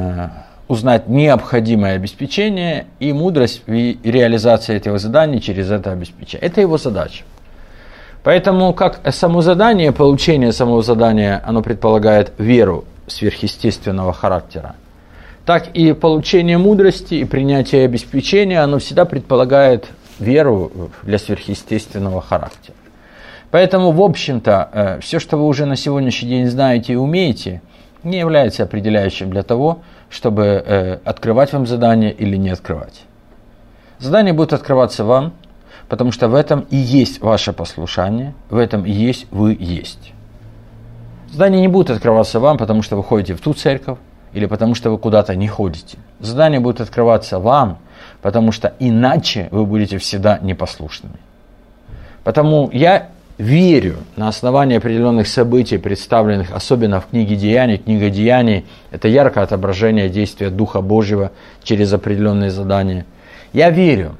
узнать необходимое обеспечение и мудрость в реализации этого задания через это обеспечение. Это его задача. Поэтому как само задание, получение самого задания, оно предполагает веру сверхъестественного характера, так и получение мудрости и принятие обеспечения, оно всегда предполагает веру для сверхъестественного характера. Поэтому, в общем-то, все, что вы уже на сегодняшний день знаете и умеете, не является определяющим для того, чтобы открывать вам задание или не открывать. Задание будет открываться вам, потому что в этом и есть ваше послушание, в этом и есть вы есть. Задание не будет открываться вам, потому что вы ходите в ту церковь, или потому что вы куда-то не ходите. Задание будет открываться вам, потому что иначе вы будете всегда непослушными. Потому я верю на основании определенных событий, представленных особенно в книге Деяний. Книга Деяний – это яркое отображение действия Духа Божьего через определенные задания. Я верю,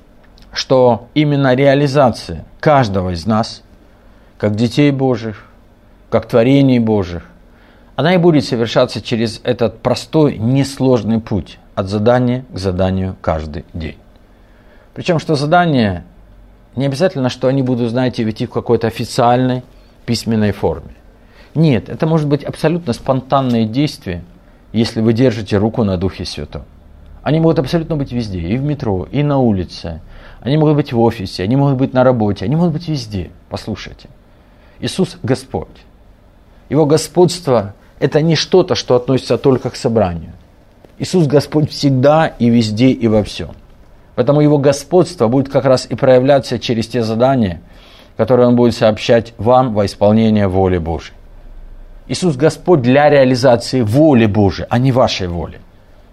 что именно реализация каждого из нас, как детей Божьих, как творений Божьих, она и будет совершаться через этот простой, несложный путь от задания к заданию каждый день. Причем, что задание не обязательно, что они будут, знаете, вести в какой-то официальной письменной форме. Нет, это может быть абсолютно спонтанные действия, если вы держите руку на Духе Святом. Они могут абсолютно быть везде, и в метро, и на улице. Они могут быть в офисе, они могут быть на работе, они могут быть везде. Послушайте. Иисус – Господь. Его господство – это не что-то, что относится только к собранию. Иисус Господь всегда и везде и во всем. Поэтому Его господство будет как раз и проявляться через те задания, которые Он будет сообщать вам во исполнение воли Божией. Иисус Господь для реализации воли Божией, а не вашей воли.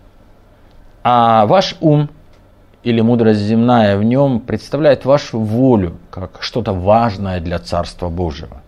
А ваш ум или мудрость земная в нем представляет вашу волю как что-то важное для Царства Божьего.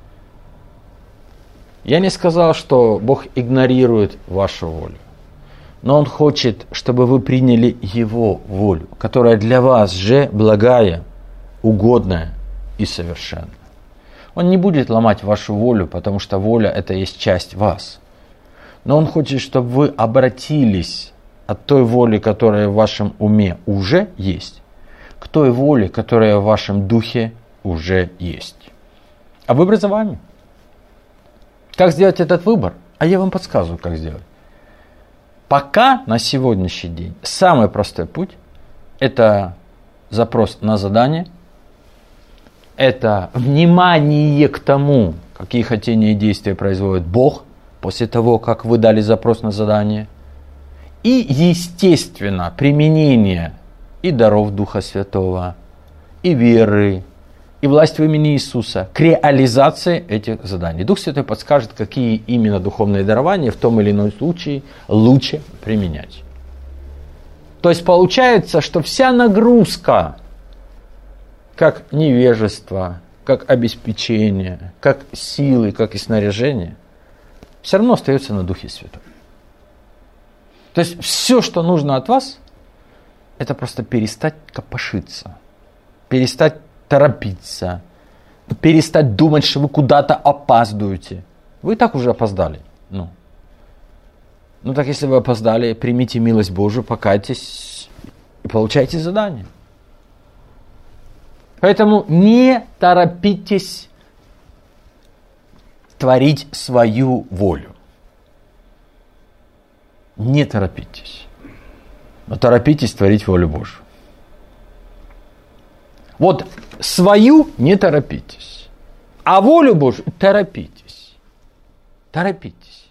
Я не сказал, что Бог игнорирует вашу волю, но Он хочет, чтобы вы приняли Его волю, которая для вас же благая, угодная и совершенная. Он не будет ломать вашу волю, потому что воля – это есть часть вас. Но Он хочет, чтобы вы обратились от той воли, которая в вашем уме уже есть, к той воле, которая в вашем духе уже есть. А выбор за вами. Как сделать этот выбор? А я вам подсказываю, как сделать. Пока на сегодняшний день самый простой путь – это запрос на задание, это внимание к тому, какие хотения и действия производит Бог после того, как вы дали запрос на задание, и, естественно, применение и даров Духа Святого, и веры, и власть в имени Иисуса к реализации этих заданий. Дух Святой подскажет, какие именно духовные дарования в том или ином случае лучше применять. То есть получается, что вся нагрузка, как невежество, как обеспечение, как силы, как и снаряжение, все равно остается на Духе Святом. То есть все, что нужно от вас, это просто перестать копошиться, перестать торопиться, перестать думать, что вы куда-то опаздываете. Вы и так уже опоздали. Ну так если вы опоздали, примите милость Божию, покайтесь и получайте задание. Поэтому не торопитесь творить свою волю. Не торопитесь. Но торопитесь творить волю Божию. Вот свою не торопитесь, а волю Божию торопитесь. Торопитесь.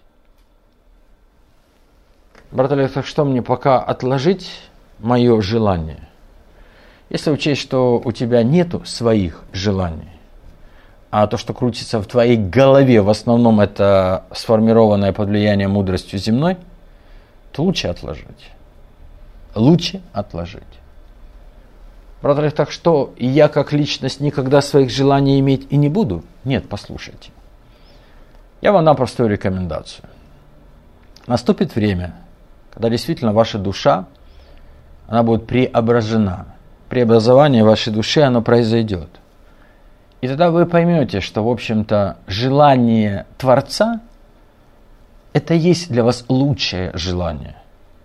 Брат Олег, так что мне пока отложить мое желание? Если учесть, что у тебя нету своих желаний, а то, что крутится в твоей голове, в основном это сформированное под влиянием мудростью земной, то лучше отложить. Лучше отложить. Брат, так что я как личность никогда своих желаний иметь и не буду? Нет, послушайте. Я вам дам простую рекомендацию. Наступит время, когда действительно ваша душа, она будет преображена. Преобразование вашей души, оно произойдет. И тогда вы поймете, что, в общем-то, желание Творца – это есть для вас лучшее желание.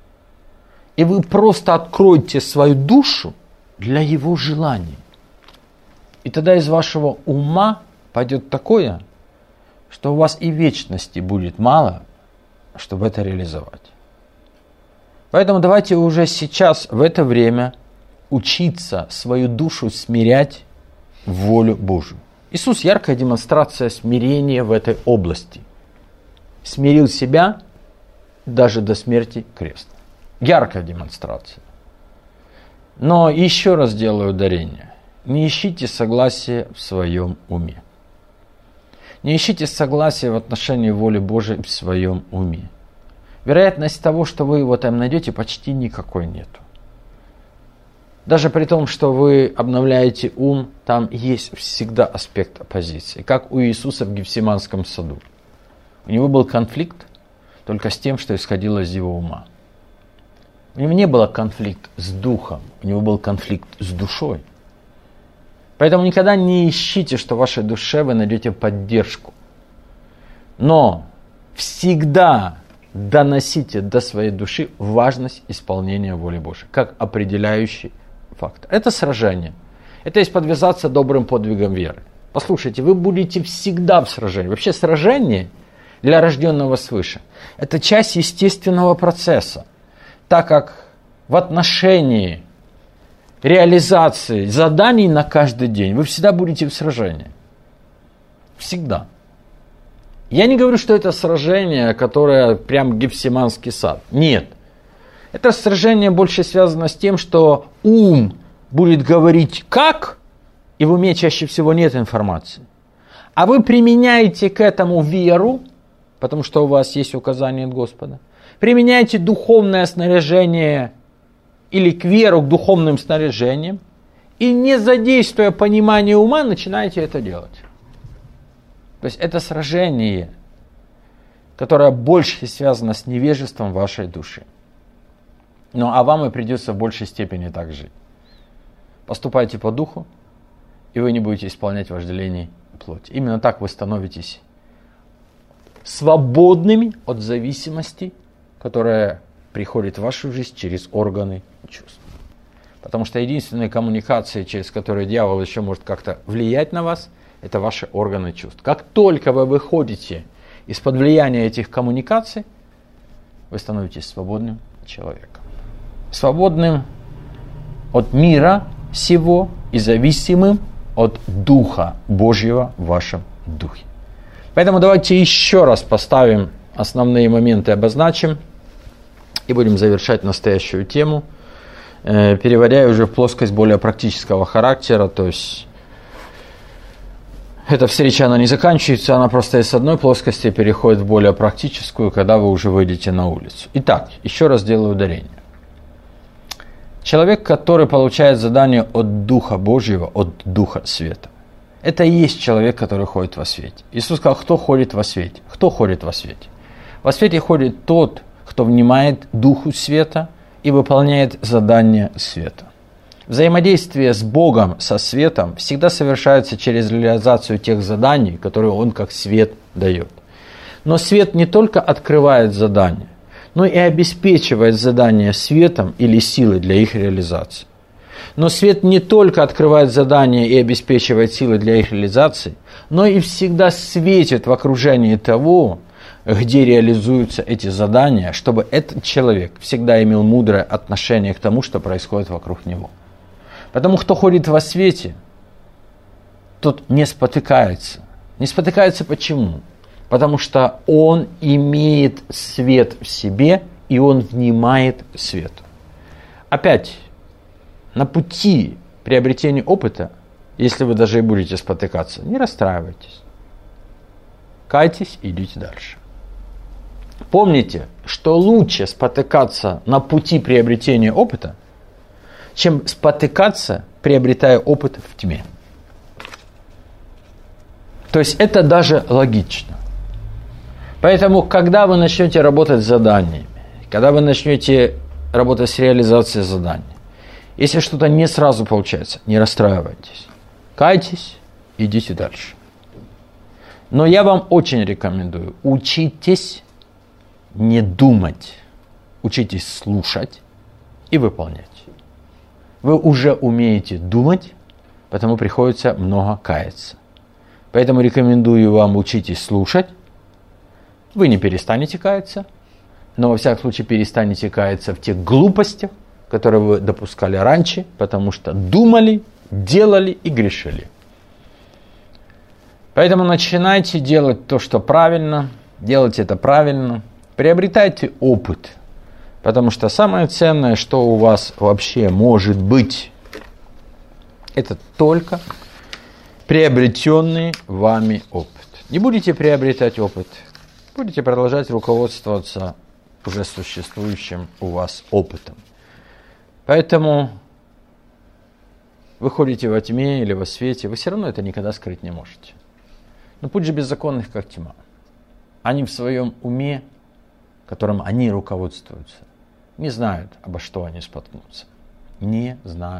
И вы просто откроете свою душу для Его желаний. И тогда из вашего ума пойдет такое, что у вас и вечности будет мало, чтобы это реализовать. Поэтому давайте уже сейчас, в это время, учиться свою душу смирять в волю Божию. Иисус – яркая демонстрация смирения в этой области. Смирил себя даже до смерти креста. Яркая демонстрация. Но еще раз делаю ударение. Не ищите согласия в своем уме. Не ищите согласия в отношении воли Божией в своем уме. Вероятность того, что вы его там найдете, почти никакой нету. Даже при том, что вы обновляете ум, там есть всегда аспект оппозиции. Как у Иисуса в Гефсиманском саду. У него был конфликт только с тем, что исходило из его ума. У него не было конфликт с духом, у него был конфликт с душой. Поэтому никогда не ищите, что в вашей душе вы найдете поддержку. Но всегда доносите до своей души важность исполнения воли Божией, как определяющий фактор. Это сражение. Это есть подвязаться добрым подвигом веры. Послушайте, вы будете всегда в сражении. Вообще сражение для рожденного свыше – это часть естественного процесса. Так как в отношении реализации заданий на каждый день вы всегда будете в сражении. Всегда. Я не говорю, что это сражение, которое прям Гефсиманский сад. Нет. Это сражение больше связано с тем, что ум будет говорить как, и в уме чаще всего нет информации. А вы применяете к этому веру, потому что у вас есть указание от Господа. Применяете духовное снаряжение или к веру, к духовным снаряжениям, и не задействуя понимание ума, начинаете это делать. То есть это сражение, которое больше связано с невежеством вашей души. Ну а вам и придется в большей степени так жить. Поступайте по духу, и вы не будете исполнять вожделений плоти. Именно так вы становитесь свободными от зависимости, которая приходит в вашу жизнь через органы чувств. Потому что единственная коммуникация, через которую дьявол еще может как-то влиять на вас, это ваши органы чувств. Как только вы выходите из-под влияния этих коммуникаций, вы становитесь свободным человеком. Свободным от мира сего и зависимым от Духа Божьего в вашем духе. Поэтому давайте еще раз поставим основные моменты, обозначим и будем завершать настоящую тему, переводя уже в плоскость более практического характера, то есть эта встреча, она не заканчивается, она просто из одной плоскости переходит в более практическую, когда вы уже выйдете на улицу. Итак, еще раз делаю ударение. Человек, который получает задание от Духа Божьего, от Духа Света, это и есть человек, который ходит во свете. Иисус сказал, кто ходит во свете? Кто ходит во свете? Во свете ходит тот, кто внимает Духу Света и выполняет задания света. Взаимодействие с Богом, со светом, всегда совершается через реализацию тех заданий, которые Он как свет дает. Но свет не только открывает задания, но и обеспечивает задания светом или силой для их реализации. Но свет не только открывает задания и обеспечивает силы для их реализации, но и всегда светит в окружении того, где реализуются эти задания, чтобы этот человек всегда имел мудрое отношение к тому, что происходит вокруг него. Потому кто ходит во свете, тот не спотыкается. Не спотыкается почему? Потому что он имеет свет в себе, и он внимает свету. Опять, на пути приобретения опыта Если вы даже и будете спотыкаться, не расстраивайтесь. Кайтесь и идите дальше. Помните, что лучше спотыкаться на пути приобретения опыта, чем спотыкаться, приобретая опыт в тьме. То есть это даже логично. Поэтому, когда вы начнете работать с заданиями, когда вы начнете работать с реализацией заданий, если что-то не сразу получается, не расстраивайтесь. Кайтесь, идите дальше. Но я вам очень рекомендую, учитесь не думать, учитесь слушать и выполнять. Вы уже умеете думать, потому приходится много каяться. Поэтому рекомендую вам учитесь слушать. Вы не перестанете каяться, но во всяком случае перестанете каяться в тех глупостях, которые вы допускали раньше, потому что думали, делали и грешили. Поэтому начинайте делать то, что правильно, делайте это правильно, приобретайте опыт, потому что самое ценное, что у вас вообще может быть, это только приобретенный вами опыт. Не будете приобретать опыт, будете продолжать руководствоваться уже существующим у вас опытом. Поэтому вы ходите во тьме или во свете, вы все равно это никогда скрыть не можете. Но путь же беззаконных, как тьма. Они в своем уме, которым они руководствуются, не знают, обо что они споткнутся. Не знают.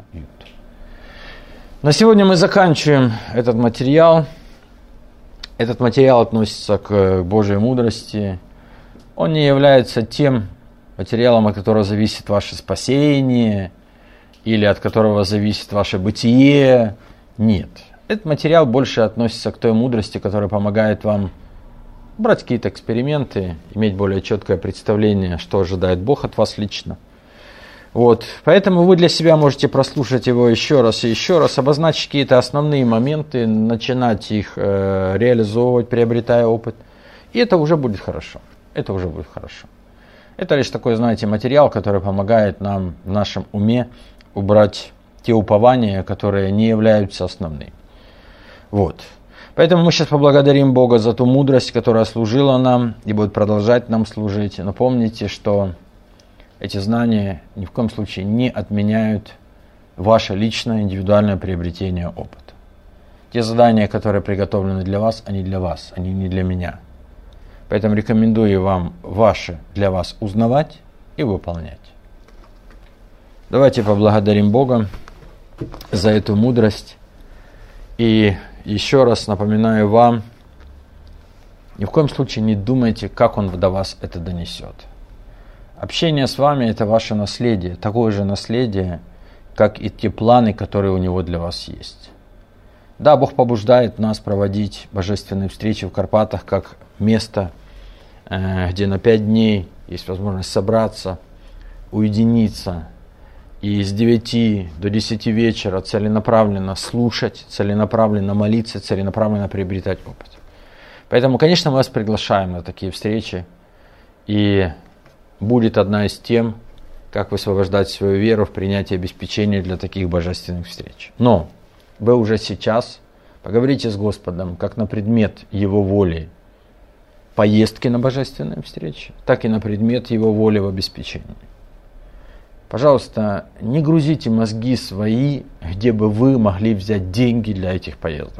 На сегодня мы заканчиваем этот материал. Этот материал относится к Божьей мудрости. Он не является тем материалом, от которого зависит ваше спасение или от которого зависит ваше бытие. Нет. Этот материал больше относится к той мудрости, которая помогает вам брать какие-то эксперименты, иметь более четкое представление, что ожидает Бог от вас лично. Вот. Поэтому вы для себя можете прослушать его еще раз и еще раз, обозначить какие-то основные моменты, начинать их реализовывать, приобретая опыт. И это уже будет хорошо. Это уже будет хорошо. Это лишь такой, знаете, материал, который помогает нам в нашем уме убрать те упования, которые не являются основными. Вот. Поэтому мы сейчас поблагодарим Бога за ту мудрость, которая служила нам и будет продолжать нам служить. Но помните, что эти знания ни в коем случае не отменяют ваше личное индивидуальное приобретение опыта. Те задания, которые приготовлены для вас, они не для меня. Поэтому рекомендую вам ваши для вас узнавать и выполнять. Давайте поблагодарим Бога за эту мудрость. И еще раз напоминаю вам, ни в коем случае не думайте, как Он до вас это донесет. Общение с вами – это ваше наследие, такое же наследие, как и те планы, которые у Него для вас есть. Да, Бог побуждает нас проводить божественные встречи в Карпатах как место, где на 5 дней есть возможность собраться, уединиться и с 9 до 10 вечера целенаправленно слушать, целенаправленно молиться, целенаправленно приобретать опыт. Поэтому, конечно, мы вас приглашаем на такие встречи, и будет одна из тем, как высвобождать свою веру в принятие обеспечения для таких божественных встреч. Но вы уже сейчас поговорите с Господом как на предмет Его воли поездки на божественные встречи, так и на предмет Его воли в обеспечении. Пожалуйста, не грузите мозги свои, где бы вы могли взять деньги для этих поездок.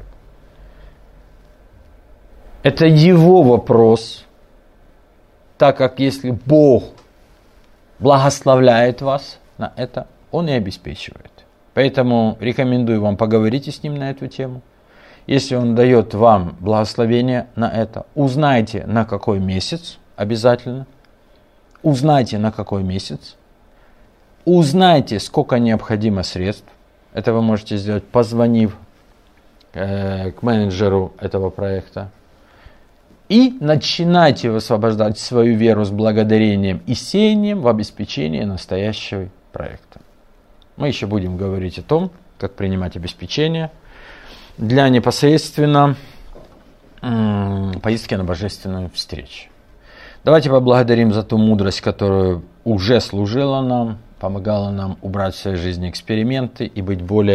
Это Его вопрос, так как если Бог благословляет вас на это, Он и обеспечивает. Поэтому рекомендую вам поговорить с Ним на эту тему. Если Он дает вам благословение на это, узнайте, на какой месяц обязательно. Узнайте, на какой месяц. Узнайте, сколько необходимо средств. Это вы можете сделать, позвонив к менеджеру этого проекта. И начинайте высвобождать свою веру с благодарением и сеянием в обеспечении настоящего проекта. Мы еще будем говорить о том, как принимать обеспечение для непосредственно поездки на божественную встречу. Давайте поблагодарим за ту мудрость, которую уже служила нам, помогала нам убрать в своей жизни эксперименты и быть более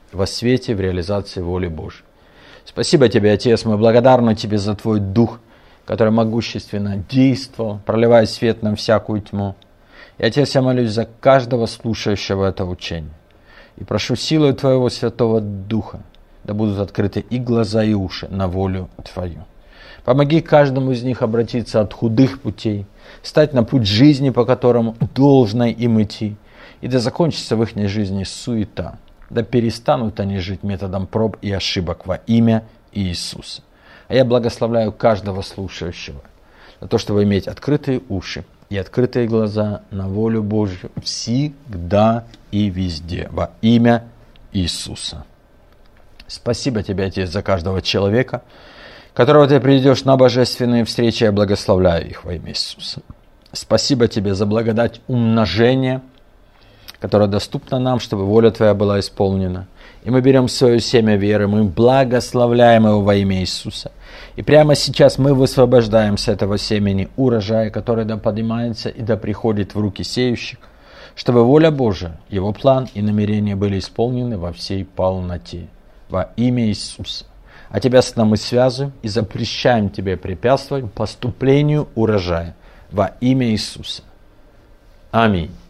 во свете, в реализации воли Божьей. Спасибо Тебе, Отец, мы благодарны Тебе за Твой Дух, который могущественно действовал, проливая свет на всякую тьму. И, Отец, я молюсь за каждого слушающего это учение. И прошу силой Твоего Святого Духа, да будут открыты и глаза, и уши на волю Твою. Помоги каждому из них обратиться от худых путей, стать на путь жизни, по которому должно им идти, и да закончится в их жизни суета, да перестанут они жить методом проб и ошибок во имя Иисуса. А я благословляю каждого слушающего за то, чтобы иметь открытые уши и открытые глаза на волю Божью всегда и везде во имя Иисуса. Спасибо Тебе, Отец, за каждого человека, которого Ты приведешь на божественные встречи, я благословляю их во имя Иисуса. Спасибо Тебе за благодать умножения, которая доступна нам, чтобы воля Твоя была исполнена. И мы берем свое семя веры, мы благословляем его во имя Иисуса. И прямо сейчас мы высвобождаем с этого семени урожая, который да поднимается и да приходит в руки сеющих, чтобы воля Божия, Его план и намерения были исполнены во всей полноте. Во имя Иисуса. А Тебя с нами связываем и запрещаем Тебе препятствовать поступлению урожая. Во имя Иисуса. Аминь.